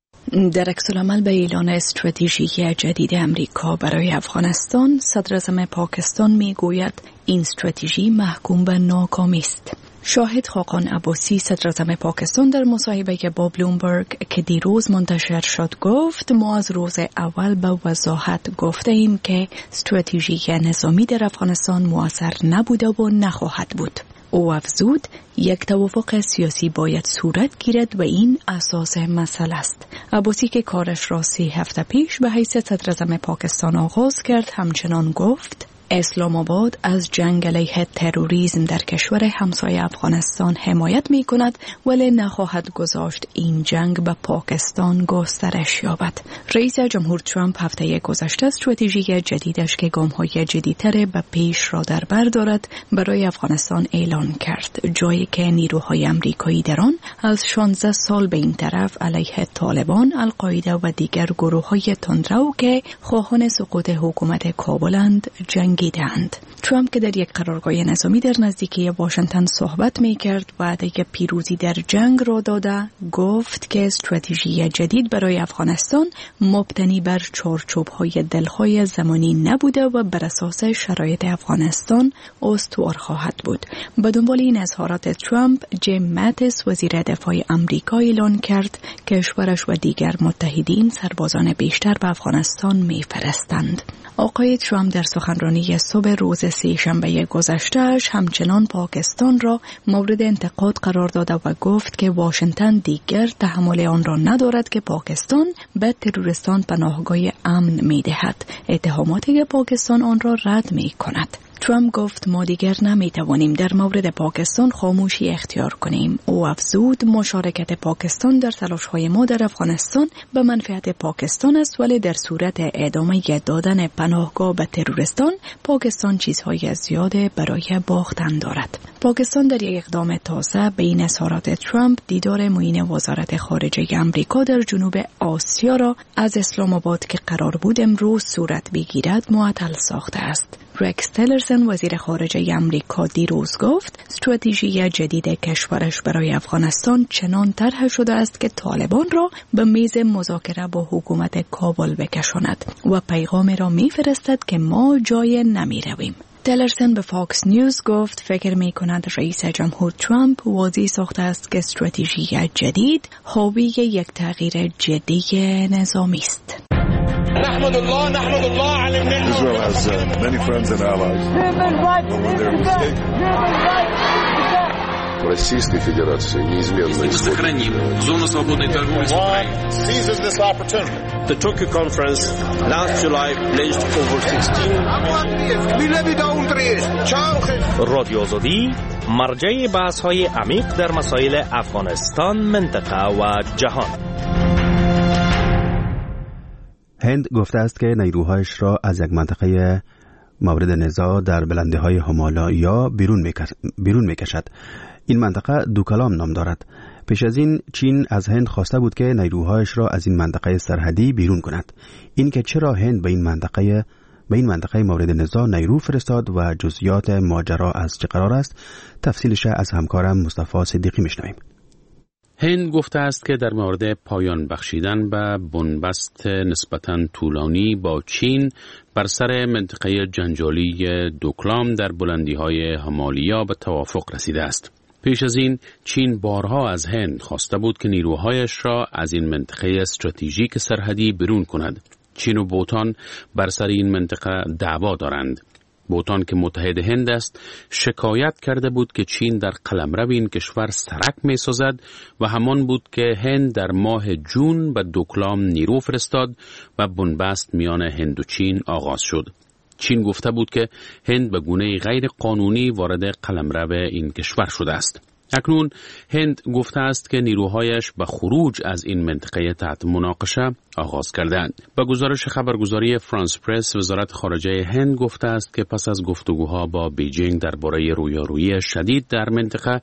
در عکس العمل به اعلان استراتژی جدید امریکا برای افغانستان، صدر اعظم پاکستان میگوید این استراتژی محکوم به ناکامی است. شاهد خاقان عباسی، صدر اعظم پاکستان، در مصاحبه با بلومبرگ که دیروز منتشر شد گفت: ما از روز اول به وضاحت گفته ایم که استراتژی نظامی در افغانستان مؤثر نبوده و نخواهد بود. او افزود: یک توافق سیاسی باید صورت گیرد و این اساس مسئله است. عباسی که کارش را 3 هفته پیش به حیث صدر اعظم پاکستان آغاز کرد، همچنان گفت: اسلام آباد از جنگ علیه تروریسم در کشور همسایه افغانستان حمایت می کند، ولی نخواهد گذاشت این جنگ به پاکستان گسترش یابد. رئیس جمهور ترامپ هفته گذشته استراتژی جدیدش که گام‌های جدیدتر به پیش را در بر دارد برای افغانستان اعلان کرد، جایی که نیروهای آمریکایی در آن از 16 سال به این طرف علیه طالبان، القاعده و دیگر گروه‌های تندرو که خواهان سقوط حکومت کابلند جنگیدند. ترامپ که در یک قرارگاه نظامی در نزدیکی واشنگتن صحبت می کرد و وعده پیروزی در جنگ را داده، گفت که استراتژی جدید برای افغانستان مبتنی بر چارچوب‌های دلهای زمانی نبوده و بر اساس شرایط افغانستان استوار خواهد بود. به دنبال این اظهارات ترامپ، جیم ماتیس وزیر دفاع آمریکا اعلان کرد که کشورش و دیگر متحدین سربازان بیشتر به افغانستان می‌فرستند. آقای ترامپ در سخنرانی صبح روز سه‌شنبه گذشته‌اش همچنان پاکستان را مورد انتقاد قرار داده و گفت که واشنگتن دیگر تحمل آن را ندارد که پاکستان به تروریستان پناهگاه امن می‌دهد. اتهاماتی که پاکستان آن را رد می‌کند. ترامپ گفت: ما دیگر نمی‌توانیم در مورد پاکستان خاموشی اختیار کنیم. او افزود: مشارکت پاکستان در تلاش‌های ما در افغانستان به منفعت پاکستان است، ولی در صورت ادامه دادن پناهگاه به تروریستان، پاکستان چیزهای زیاده برای باختن دارد. پاکستان در یک اقدام تازه به این اظهارات ترامپ دیدار معین وزارت خارجه آمریکا در جنوب آسیا را از اسلام آباد که قرار بود امروز صورت بگیرد معطل ساخته است. رکس تیلرسن وزیر خارجه آمریکا دیروز گفت استراتژی جدید کشورش برای افغانستان چنان طرح شده است که طالبان را به میز مذاکره با حکومت کابل بکشاند و پیغام را می‌فرستد که ما جای نمی‌رویم. تیلرسن به فاکس نیوز گفت فکر می کند رئیس جمهور ترامپ واضح ساخته است که استراتژی جدید حاوی یک تغییر جدی نظامی است. نحمد الله على النعمة. Israel has many friends and allies. Российской Федерации неизменно сохраним зону свободной торговли с Украиной. Seizes this opportunity. The Tokyo conference last July pledged over 16 رادیو آزادی مرجع بحث‌های عمیق در مسائل افغانستان، منطقه و جهان. هند گفته است که نیروهایش را از یک منطقه مورد نزاع در بلنده‌های هیمالایا بیرون می‌کشد. این منطقه دوکلام نام دارد. پیش از این چین از هند خواسته بود که نیروهایش را از این منطقه سرحدی بیرون کند. این که چرا هند به این منطقه مورد نزاع نیرو فرستاد و جزئیات ماجرا از چه قرار است، تفصیلش از همکارم مصطفی صدیقی میشنویم. هند گفته است که در مورد پایان بخشیدن به بنبست نسبتاً طولانی با چین بر سر منطقه جنجالی دوکلام در بلندی‌های هیمالیا به توافق رسیده است. پیش از این چین بارها از هند خواسته بود که نیروهایش را از این منطقه استراتژیک سرحدی بیرون کند. چین و بوتان بر سر این منطقه دعوا دارند. بوتان که متحد هند است شکایت کرده بود که چین در قلمرو این کشور سرک می سازد و همان بود که هند در ماه جون به دوکلام نیرو فرستاد و بنبست میان هند و چین آغاز شد. چین گفته بود که هند به گونه غیر قانونی وارد قلمرو این کشور شده است. اکنون هند گفته است که نیروهایش به خروج از این منطقه تحت مناقشه آغاز کردند. با گزارش خبرگزاری فرانس پرس، وزارت خارجه هند گفته است که پس از گفتگوها با بیجینگ درباره رویارویی شدید در منطقه،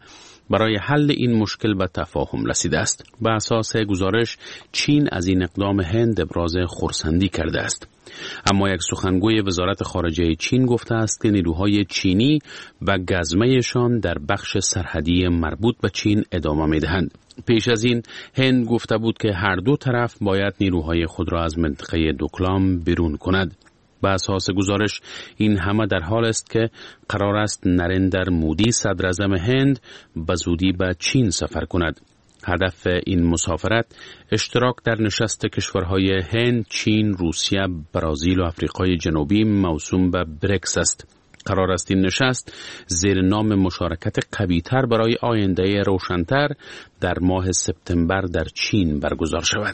برای حل این مشکل به تفاهم رسیده است. به اساس گزارش چین از این اقدام هند ابراز خرسندی کرده است. اما یک سخنگوی وزارت خارجه چین گفته است که نیروهای چینی به گزمه‌شان در بخش سرحدی مربوط به چین ادامه می‌دهند. پیش از این هند گفته بود که هر دو طرف باید نیروهای خود را از منطقه دوکلام بیرون کند. به اساس گزارش این همه در حال است که قرار است نریندر مودی صدر اعظم هند به زودی به چین سفر کند. هدف این مسافرت اشتراک در نشست کشورهای هند، چین، روسیه، برزیل و آفریقای جنوبی موسوم به بریکس است. قرار است این نشست زیر نام مشارکت قوی‌تر برای آینده روشن‌تر در ماه سپتامبر در چین برگزار شود.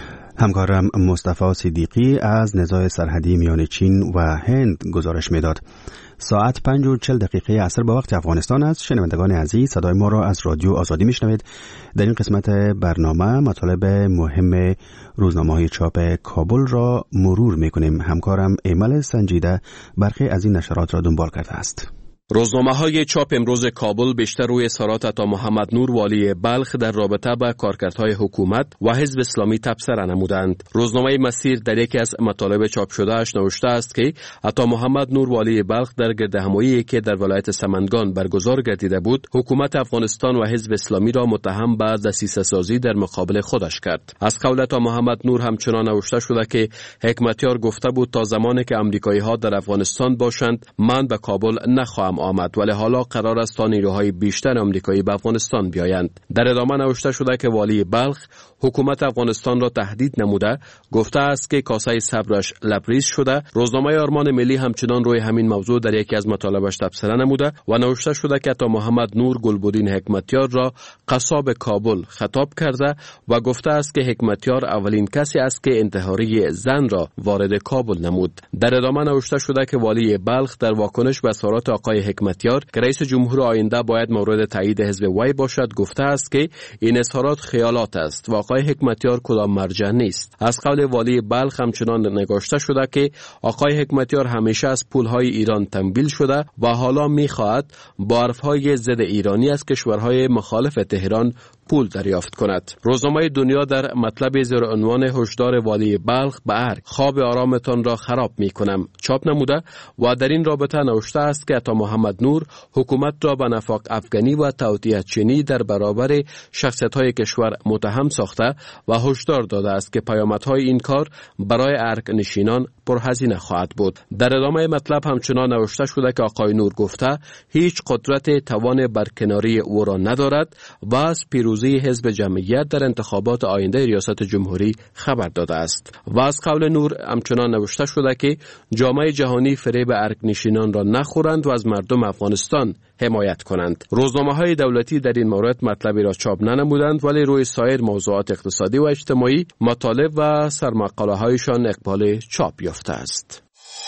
همکارم مصطفی صدیقی از نزاع سرحدی میان چین و هند گزارش میداد. ساعت 5:40 عصر به وقت افغانستان است. شنوندگان عزیز، صدای ما را از رادیو آزادی میشنوید. در این قسمت برنامه مطالب مهم روزنامه‌های چاپ کابل را مرور میکنیم. همکارم ایمل سنجیده برخی از این نشرات را دنبال کرده است. روزنامه‌های چاپ امروز کابل بیشتر روی اظهارات عطا محمد نور والی بلخ در رابطه با کارکردهای حکومت و حزب اسلامی تبصره نمودند. روزنامه مسیر در یکی از مطالب چاپ شده اش نوشته است که عطا محمد نور والی بلخ در گردهمایی که در ولایت سمنگان برگزار گردیده بود، حکومت افغانستان و حزب اسلامی را متهم به دسیسه سازی در مقابل خودش کرد. از قول عطا محمد نور همچنان نوشته شده که حکمتیار گفته بود تا زمانی که آمریکایی‌ها در افغانستان باشند من به کابل نخواهم آمد، ولی حالا قرار است تا نیروهای بیشتر آمریکایی به افغانستان بیایند. در ادامه نوشته شده که والی بلخ حکومت افغانستان را تهدید نموده، گفته است که کاسه صبرش لبریز شده. روزنامه آرمان ملی همچنان روی همین موضوع در یکی از مطالبش تبصره نموده و نوشته شده که عطا محمد نور گلبدین حکمتیار را قصاب کابل خطاب کرده و گفته است که حکمتیار اولین کسی است که انتحاری زن را وارد کابل نمود. در ادامه نوشته شده که والی بلخ در واکنش به اظهارات آقای حکمتیار که رئیس جمهور آینده باید مورد تایید حزب وی باشد گفته است که این اظهارات خیالات است و آقای حکمتیار کدام مرجع نیست. از قول والی بلخ همچنان نگاشته شده که آقای حکمتیار همیشه از پولهای ایران تنبیل شده و حالا می‌خواهد با حرفهای ضد ایرانی از کشورهای مخالف تهران پول دریافت کند. روزنامه دنیا در مطلب زیر عنوان هشدار والی بلخ به ارگ خواب آرامتان را خراب می‌کنم چاپ نموده و در این رابطه نوشته است که عطا محمد نور حکومت را به نفاق افغانی و توطئه چینی در برابر شخصیت‌های کشور متهم ساخته و هشدار داده است که پیامدهای این کار برای ارگ نشینان پرهزینه خواهد بود. در ادامه مطلب همچنان نوشته شده که آقای نور گفته هیچ قدرت توان برکناری او را ندارد و از پیروزی حزب جمعیت در انتخابات آینده ریاست جمهوری خبر داده است. و از قول نور همچنان نوشته شده که جامعه جهانی فریب ارگ نشینان را نخورند و از مردم افغانستان حمایت کنند. روزنامه‌های دولتی در این مورد مطلبی را چاپ ننمودند، ولی روی سایر موضوعات اقتصادی و اجتماعی مطالب و سرمقاله‌هایشان اقبال چاپ یافته است.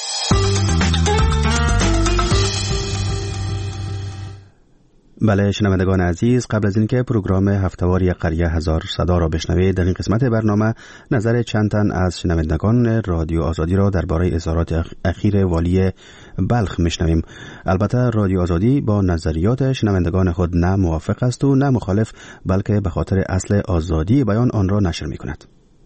بله شنوندگان عزیز، قبل از اینکه پروگرام هفته‌واری قریه هزار صدا را بشنوید، در این قسمت برنامه نظر چند تن از شنوندگان رادیو آزادی را درباره اظهارات اخیر والی بلخ میشنویم. البته رادیو آزادی با نظریات شنوندگان خود نه موافق است و نه مخالف، بلکه به خاطر اصل آزادی بیان آن را نشر میکند.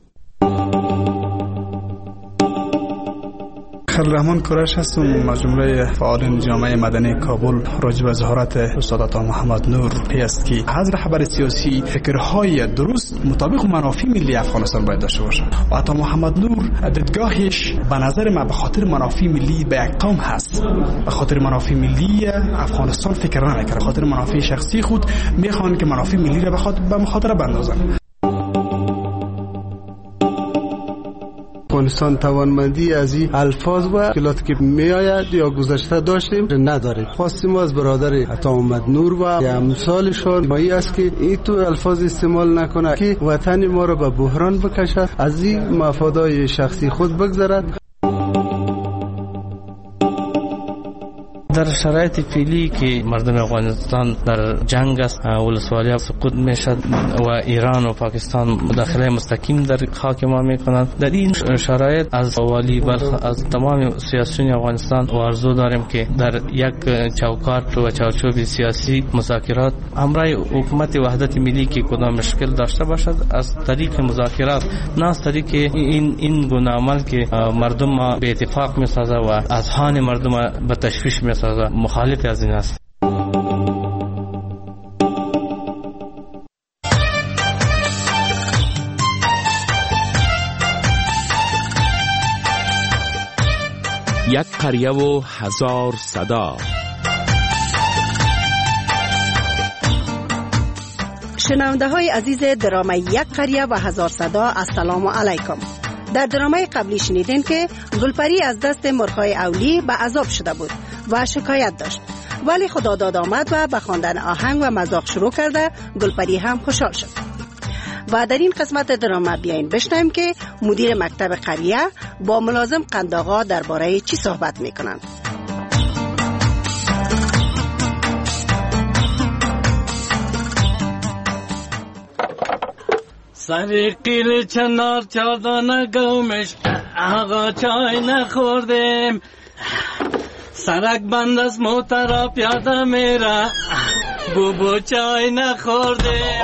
خلیلرحمان کورش هستم، مجموعه فعالان جامعه مدنی کابل. راجع به اظهارات استاد عطا محمد نور است که از رهبر سیاسی فکرهای درست مطابق منافع ملی افغانستان باید داشته باشه. و عطا محمد نور دیدگاهش به نظر من به خاطر منافع ملی به یک قوم هست، به خاطر منافع ملی افغانستان فکر نمیکنه، به خاطر منافع شخصی خود میخوان که منافع ملی را به مخاطره بندازن. افغانستان توانمندی از این الفاظ و مشکلاتی که میآید یا گذشته داشتیم نداره. خواستیم از برادر عطا محمد نور و امثالشان مایی است که این تو الفاظ استعمال نکنه که وطن ما را به بحران بکشد، از این مفادهای شخصی خود بگذرد. در شرایط فعلی که مردم افغانستان در جنگ است، ولسوالی سقوط میشد و ایران و پاکستان مداخله مستقیم در خاک ما میکنند، در این شرایط از والی بلخ از تمام سیاسیون افغانستان آرزو داریم که در یک چوکاٹ و چارچوب سیاسی مذاکرات همراه حکومت وحدت ملی که کدام مشکل داشته باشد از طریق مذاکرات، نه از طریق این گونه عمل که مردم ما به اتفاق میسازه و اذهان مردم به تشویش میسازه، مخالف از این است. یک قریه و هزار صدا. شنونده های عزیز درام یک قریه و هزار صدا، السلام علیکم. در درامای قبلی شنیدین که گلپری از دست مرغای اولی به عذاب شده بود و شکایت داشت، ولی خدا داد آمد و به خواندن آهنگ و مذاق شروع کرده. گلپری هم خوشحال شد. و در این قسمت دراما بیاین بشنویم که مدیر مکتب قریه با ملازم قنداقا درباره چی صحبت میکنند. سری قیل چنار چادانه گومش آقا چای نخوردیم، سرک بند از موترا پیاده میره بوبو چای نخوردیم.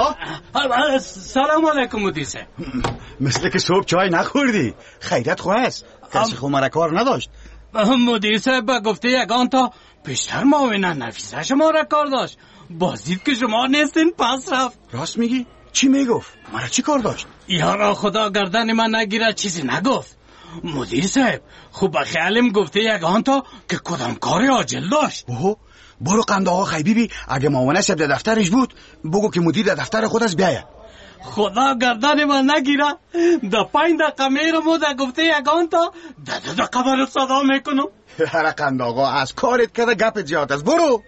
سلام علیکم مدیر صاحب. مثل که صبح چای نخوردی. خیرت خواه است، کسی خو مرا کار نداشت. مدیر صاحب گفته یگان تا بیشتر معاونه نفیسه شما را کار داشت، بازدید که شما نیستین پس رفت. راست میگی؟ چی میگفت؟ مرا چی کار داشت؟ یارا خدا گردن من نگیره، چیزی نگفت. مدیر صاحب خوب خیالم گفته یگان تا که کدام کاری عاجل داشت. برو قند آقا خیبیبی، اگه معاونه صاحب در دفترش بود بگو که مدیر در دفتر خود است بیایه. خدا گردن من نگیره، در 5 دقیقه میرم در گفته یگان تا در 2 دقیقه برو صدا میکنم. هر قند آقا از کارت کرده گپت زیاد است، برو.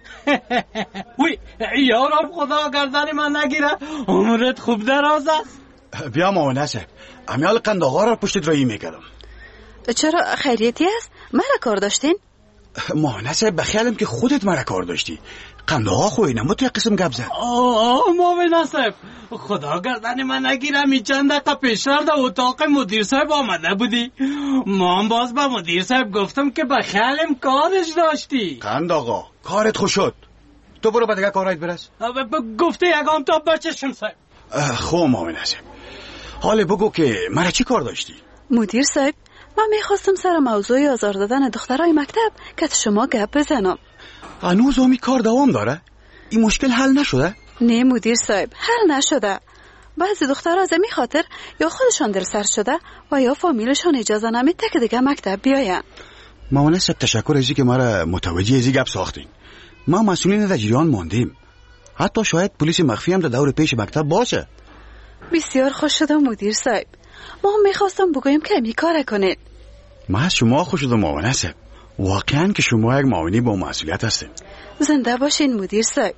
وی یارم خدا گردن من نگیره، عمرت خوب دراز است. بیا معاونه صاحب، امیال قند آقا را پشت رایی میکردم. چرا خیریتی است؟ مرا کار داشتین؟ معاونه صاحب بخیالم که خودت مرا کار داشتی. قند آقا خوی نمود یک قسم گپ زد. معاونه صاحب خدا گردن من نگیره، می چند دقیقه پیشتر در اتاق مدیر صاحب آمده بودی، من باز به مدیر صاحب گفتم که بخیالم کارش داشتی. قند آقا کارت خوش شد، تو برو به دیگه کارایت برس. گفته یگان تا بچشم صاحب. خب معاونه صاحب حالا بگو که مرا چی کار داشتی؟ مدیر صاحب من میخواستم سر موضوع آزار دادن دخترای مکتب که شما گپ بزنم. هنوز همی کار دوام داره؟ این مشکل حل نشده؟ نه مدیر صاحب حل نشده. بعضی دخترها از این خاطر یا خودشان دل سر شده و یا فامیلشان اجازه نمیده که دیگه مکتب بیاین. معاونه صاحب تشکر ازی که مرا متوجه ازی گپ ساختین. ما مسئولین در جریان ماندیم، حتی شاید پلیس مخفی هم در دور پیش مکتب باشه. بسیار خوش شدم مدیر صاحب، ما هم میخواستم بگویم که می کار کنید. ما از شما خوش شدم معاونه صاحب، واقعا که شما یک معاونی با مسئولیت هستین. زنده باشین مدیر صاحب.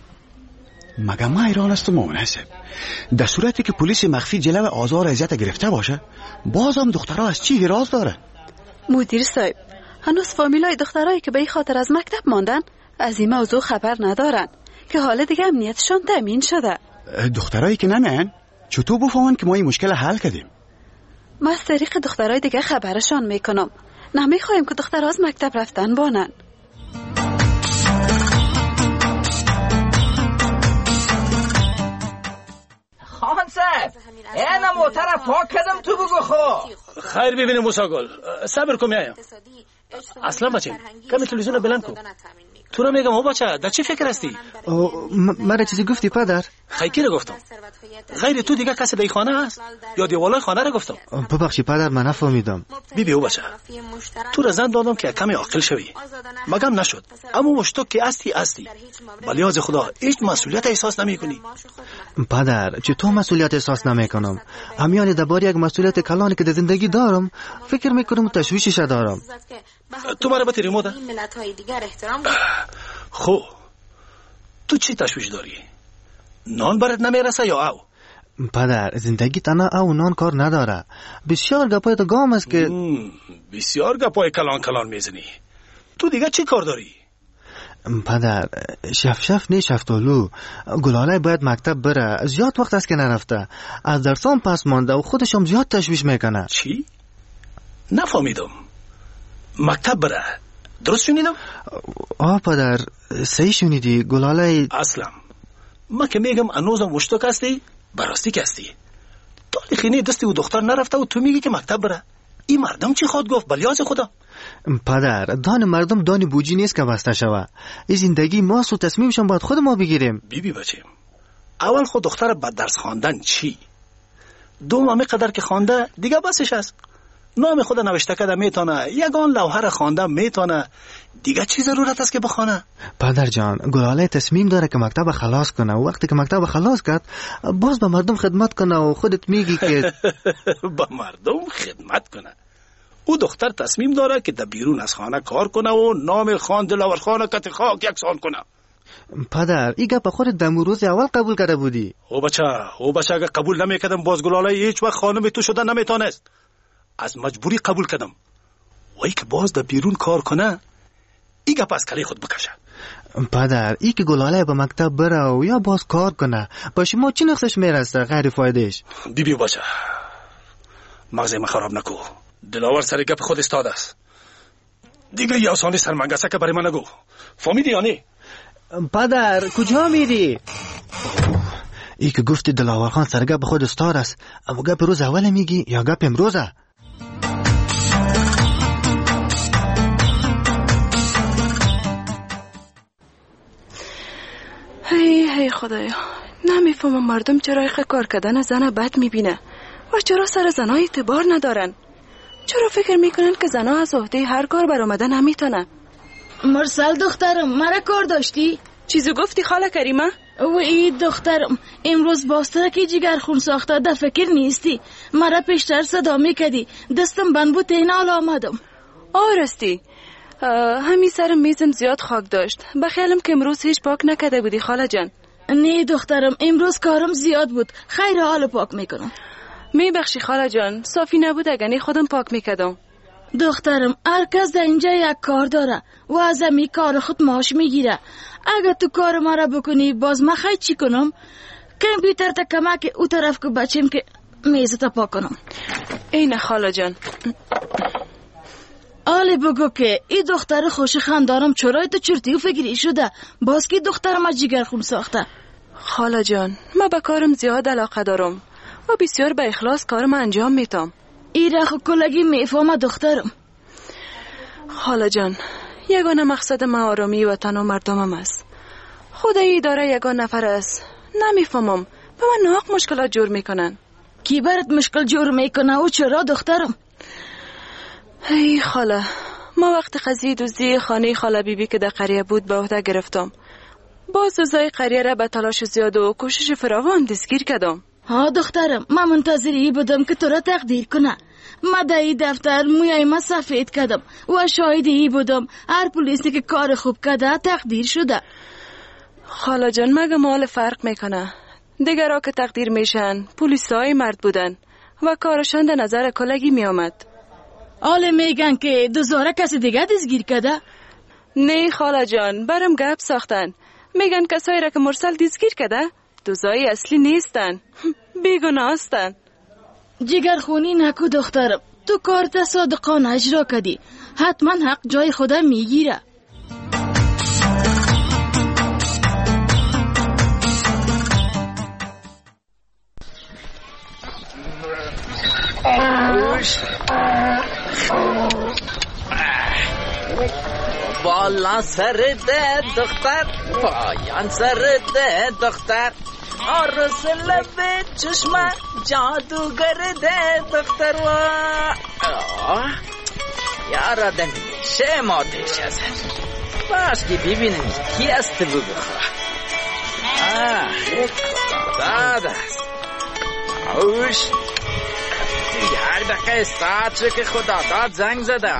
مگه ما ایران هستم معاونه صاحب، در صورتی که پلیس مخفی جلو آزار اذیت گرفته باشه باز هم دخترها از چی حراس داره؟ مدیر صاحب هنوز فامیلای دخترایی که به این خاطر از مکتب ماندن از این موضوع خبر ندارن که حالا دیگه امنیتشون تامین شده. دخترایی که نمیان چطور بفهمن که ما این مشکل حل کردیم؟ ما از طریق دخترای دیگه خبرشان میکنم، نمیخوایم که دخترها از مکتب رفتن بانن. خان صاحب اینا موتر پاک کردم تو بگو خو. خیر ببینیم موسی گل، صبر کن میایم. اصلا بچه کمی تلویزیون رو بلند کن. تو رو میگم او بچه در چی فکر هستی؟ مرا چیزی گفتی پدر؟ خیلی رو گفتم. غیر تو دیگه کسی در خانه هست یا دیوالای خانه رو گفتم؟ ببخشی پدر من نفهمیدم. بی او بچه تو رو زن دادم که کمی عاقل شوی، مگم نشد، اما مشتو که استی ولی از خدا هیچ مسئولیت احساس نمی کنی. پدر چطور مسئولیت احساس نمی کنم؟ همیان درباره یک مسئولیت کلانی که در زندگی دارم فکر میکنم تشویشش دارم. تو مرا بطی ریموده؟ خب تو چی تشویش داری؟ نان برات نمیرسه یا او؟ پدر زندگی تنها او نان کار نداره، بسیار گپای تو گام است که بسیار گپای کلان میزنی. تو دیگه چی کار داری؟ پدر شف نه شفتالو، گلاله باید مکتب بره، زیاد وقت است که نرفته، از درسام پس مانده و خودشم زیاد تشویش میکنه. چی؟ نفهمیدم. مکتب بره، درست شنیدم؟ پدر صحیح شنیدی. گلاله اصلم ما که میگم انوزم مشتاق هستی، براستی که هستی. تا خینه دستی و دختر نرفته و تو میگی که مکتب بره. این مردم چی خواد گفت؟ بلیاز خدا. پدر دان مردم دان بوجی نیست که بسته شوه. این زندگی ماست و تصمیمشون باید خود ما بگیریم. بیبی بچیم، اول خود دختر با درس خواندن چی؟ دوم همه قدر که خوانده دیگه بسش است. نام خود نوشته کده میتونه، یگان لوحه را خوانده میتونه، دیگه چی ضرورت است که بخونه؟ پدر جان گلاله تصمیم داره که مکتب خلاص کنه و وقتی که مکتب خلاص کرد باز به مردم خدمت کنه و خودت میگی که به مردم خدمت کنه. او دختر تصمیم داره که در بیرون از خانه کار کنه و نام خان دلاور خانه کت خاک یکسان کنه. پدر این گپ خودت دم روز اول قبول کرده بودی. او بچه اگه قبول نمیکردم باز گلاله هیچ وقت خانم تو شده نمیتونست. از مجبوری قبول کردم. وای که باز در بیرون کار کنه این گپ از کلی خود بکشه. پدر ای که گلاله به مکتب بره و یا باز کار کنه با شما چی نقصش میرسه غیر فایدهش؟ بیبی باشه مغز ما خراب نکو. دلاور سر گپ خود استاد است. دیگه یه آسانی سرمنگسه که برای من نگو. فهمیدی یا نه؟ پدر کجا میری؟ ای که گفتی دلاور خان سر گپ خود استاد است، اما گپ روز اول میگی یا گپ امروزه؟ هی خدایا، نمیفهمم مردم چرا ایخه کار کردن زن بد میبینه و چرا سر زنها اعتبار ندارن. چرا فکر میکنن که زنها از عهده هر کار برآمده نمیتونن؟ مرسل دخترم مرا کار داشتی؟ چیزی گفتی خاله کریمه؟ و ای دخترم امروز باستره که جگر خون ساخته در فکر نیستی. مرا پیشتر صدا میکدی، دستم بند بود تهنا حالا آمدم. راستی همین سر میزم زیاد خاک داشت. بخیالم که امروز هیچ پاک نکده بودی خاله جان. نه دخترم امروز کارم زیاد بود، خیر حال پاک میکنم. میبخشی خاله جان، صافی نبود اگه خودم پاک میکدم. دخترم هر کس در اینجا یک کار داره و از امی کار خود معاش میگیره. اگه تو کار مرا بکنی باز من خیلی چی کنم؟ کمپیوتر تا کمک او طرف که بچیم که میزتا پاک کنم. اینه خاله جان. آلی بگو که این دختر خوش خاندارم چرای تو چرتی و فکری شده باز که دخترم از جگر خون ساخته. خاله جان من به کارم زیاد علاقه دارم و بسیار به اخلاص کارم انجام میتم. ای رخ کلگی میفهمه دخترم. خاله جان یگانه مقصد من آرامی وطن و مردمم است. خدایی داره یگان نفر است. نمیفهمم به من ناق مشکلات جور میکنن. کی برات مشکل جور میکنه و چرا دخترم؟ ای خاله ما وقت قضیه دزدی خانه خاله بیبی که در قریه بود به عهده گرفتم. باز دوزای قریه را به تلاش زیاد و کوشش فراوان دستگیر کردم. ها دخترم من منتظری بودم که تو را تقدیر کنه. من در این دفتر مویای ما سفید کردم و شاهدی بودم هر پلیسی که کار خوب کرده تقدیر شده. خاله جان مگه مال فرق میکنه؟ دیگرها که تقدیر میشن پلیسای مرد بودن و کارشان در نظر کلگی میامد. آله میگن که دوزاره کسی دیگه دستگیر کرده؟ نه خاله جان برم گپ ساختن. میگن کسایی را که مرسل دستگیر کرده دوزای اصلی نیستن، بیگناه هستن. جگر خونی نکو دخترم، تو کارت صادقانه اجرا کردی، حتما حق جای خدا میگیره. بالا سر ده دختر، پایان سر ده دختر، آرس لب چشم جادوگر ده دختر. یارا دمیشه مادش ازد باش که ببینیم کی است بگو داد است. اوش هر دقیقه استاد شو که خدا داد زنگ زده.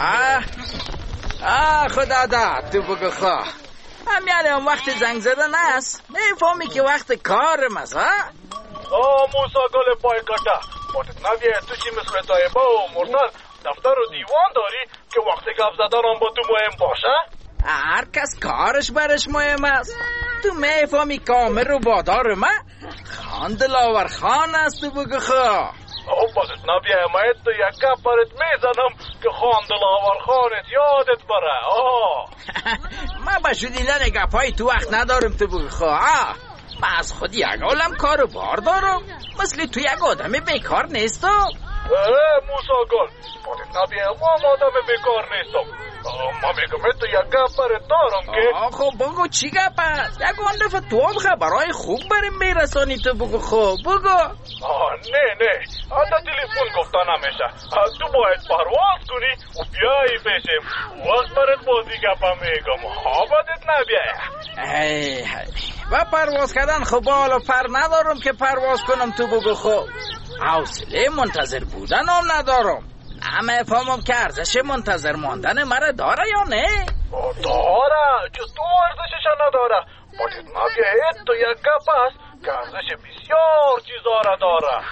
خدا داد تو بگو خواه همیانه اون وقت زنگ زدن است. میفهمی که وقت کارم است. موسا گل پای کتا باتت نویه تو چی مثل طایبه و مرسل دفتر و دیوان داری که وقت گفت زدن هم با تو مهم باشه؟ هر کس کارش برش مهم است. تو میفهمی کامل رو بادار من خان دلاور خان است تو بگو خواه. بازت نبیه تو یک گپ برات میزنم که خان دلاور خانت یادت بره. من با شدیدن گپای تو وقت ندارم تو بگو خواه. من از خود یک عالم کار و بار دارم، مثل تو یک آدم بیکار نیستم. موسا گل بازت نبیه ما آدم بیکار نیستم. ما میگم تو یک گپ برات دارم که خب بگو چی گپ است؟ یک آن دفعه تو هم خبرهای خوب بریم میرسانی تو بگو خوب بگو. نه تا تلفن گفته نمیشه. تو باید پرواز کنی و بیایی پیشم. وقت برات بازی گپا میگم. بازت نبیه. و پرواز کردن خب بالا پر ندارم که پرواز کنم تو بگو خوب. حوصله منتظر بودن هم ندارم. نمیفهمم که ارزش منتظر ماندن مرا داره یا نه؟ داره. چطور ارزشش نداره؟ بازت نبیه تو یک گپ است که ارزش بسیار چیزا را داره.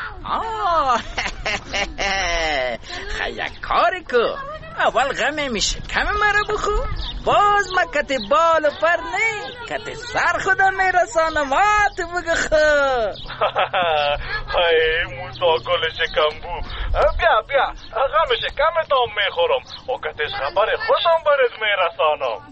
یک کاری که اول غمه میشه کم مرا بخو، باز ما کت بال و پر نه کت سر خدا میرسانم. تو بگو خو. موسا گل شکمبو، بیا غم شکم تام میخورم و کتش خبر خوشم برات میرسانم.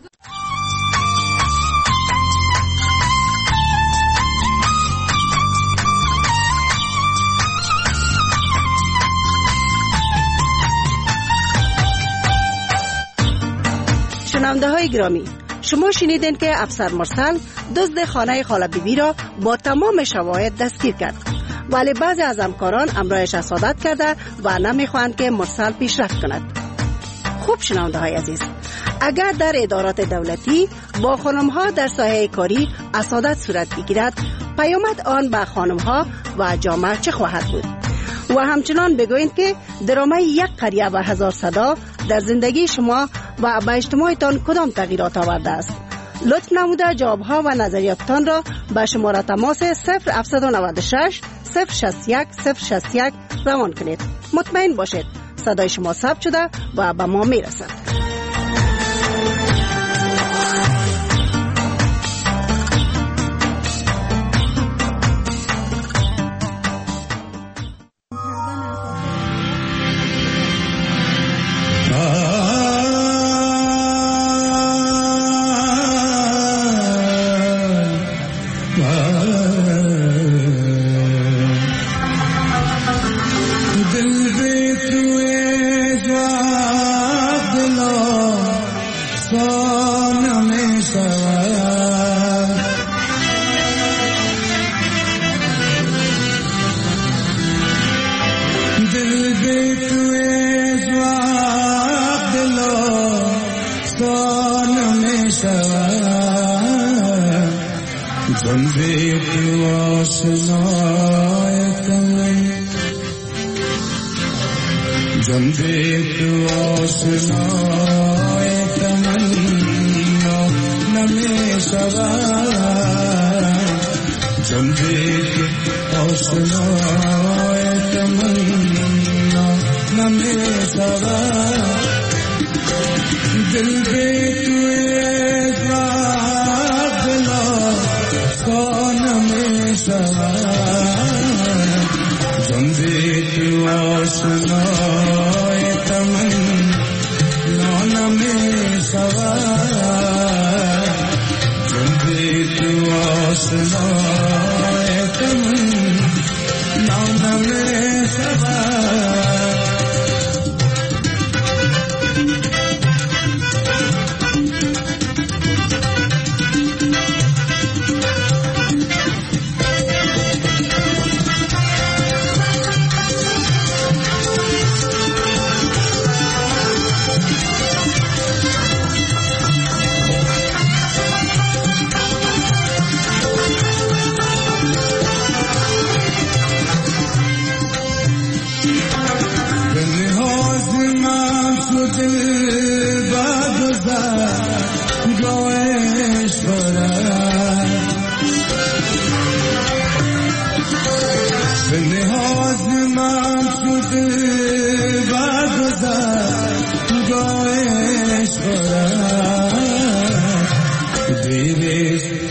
شنونده های گرامی، شما شنیدین که افسر مرسل دزد خانه خاله بیبی را با تمام شواهد دستگیر کرد، ولی بعضی از همکاران امرایش حسادت کرده و نمیخواهند که مرسل پیشرفت کند. خوب شنونده های عزیز، اگر در ادارات دولتی با خانم ها در ساحه کاری حسادت صورت بگیرد، پیامد آن به خانم ها و جامعه چه خواهد بود؟ و همچنان بگویند که درامه یک قریه و هزار صدا در زندگی شما و به اجتماعتان کدام تغییرات آورده است؟ لطف نموده جوابها و نظریاتتان را به شماره تماس 0796 061 061 روان کنید. مطمئن باشید صدای شما ثبت شده و به ما میرسد.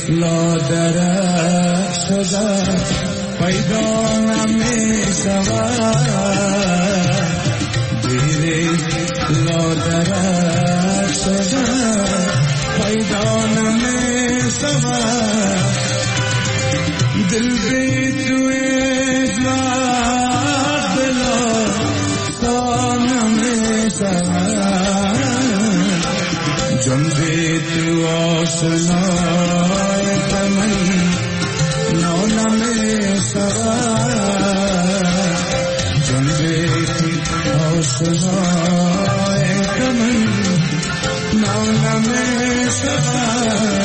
لادرک شده پیدا نمی شود دیری لادرک شده پیدا نمی شود دل بی توی اجوار دلا تا نمی شود جان بی تو آشنای من نو نمی شود جان بی تو آشنای من نو نمی شود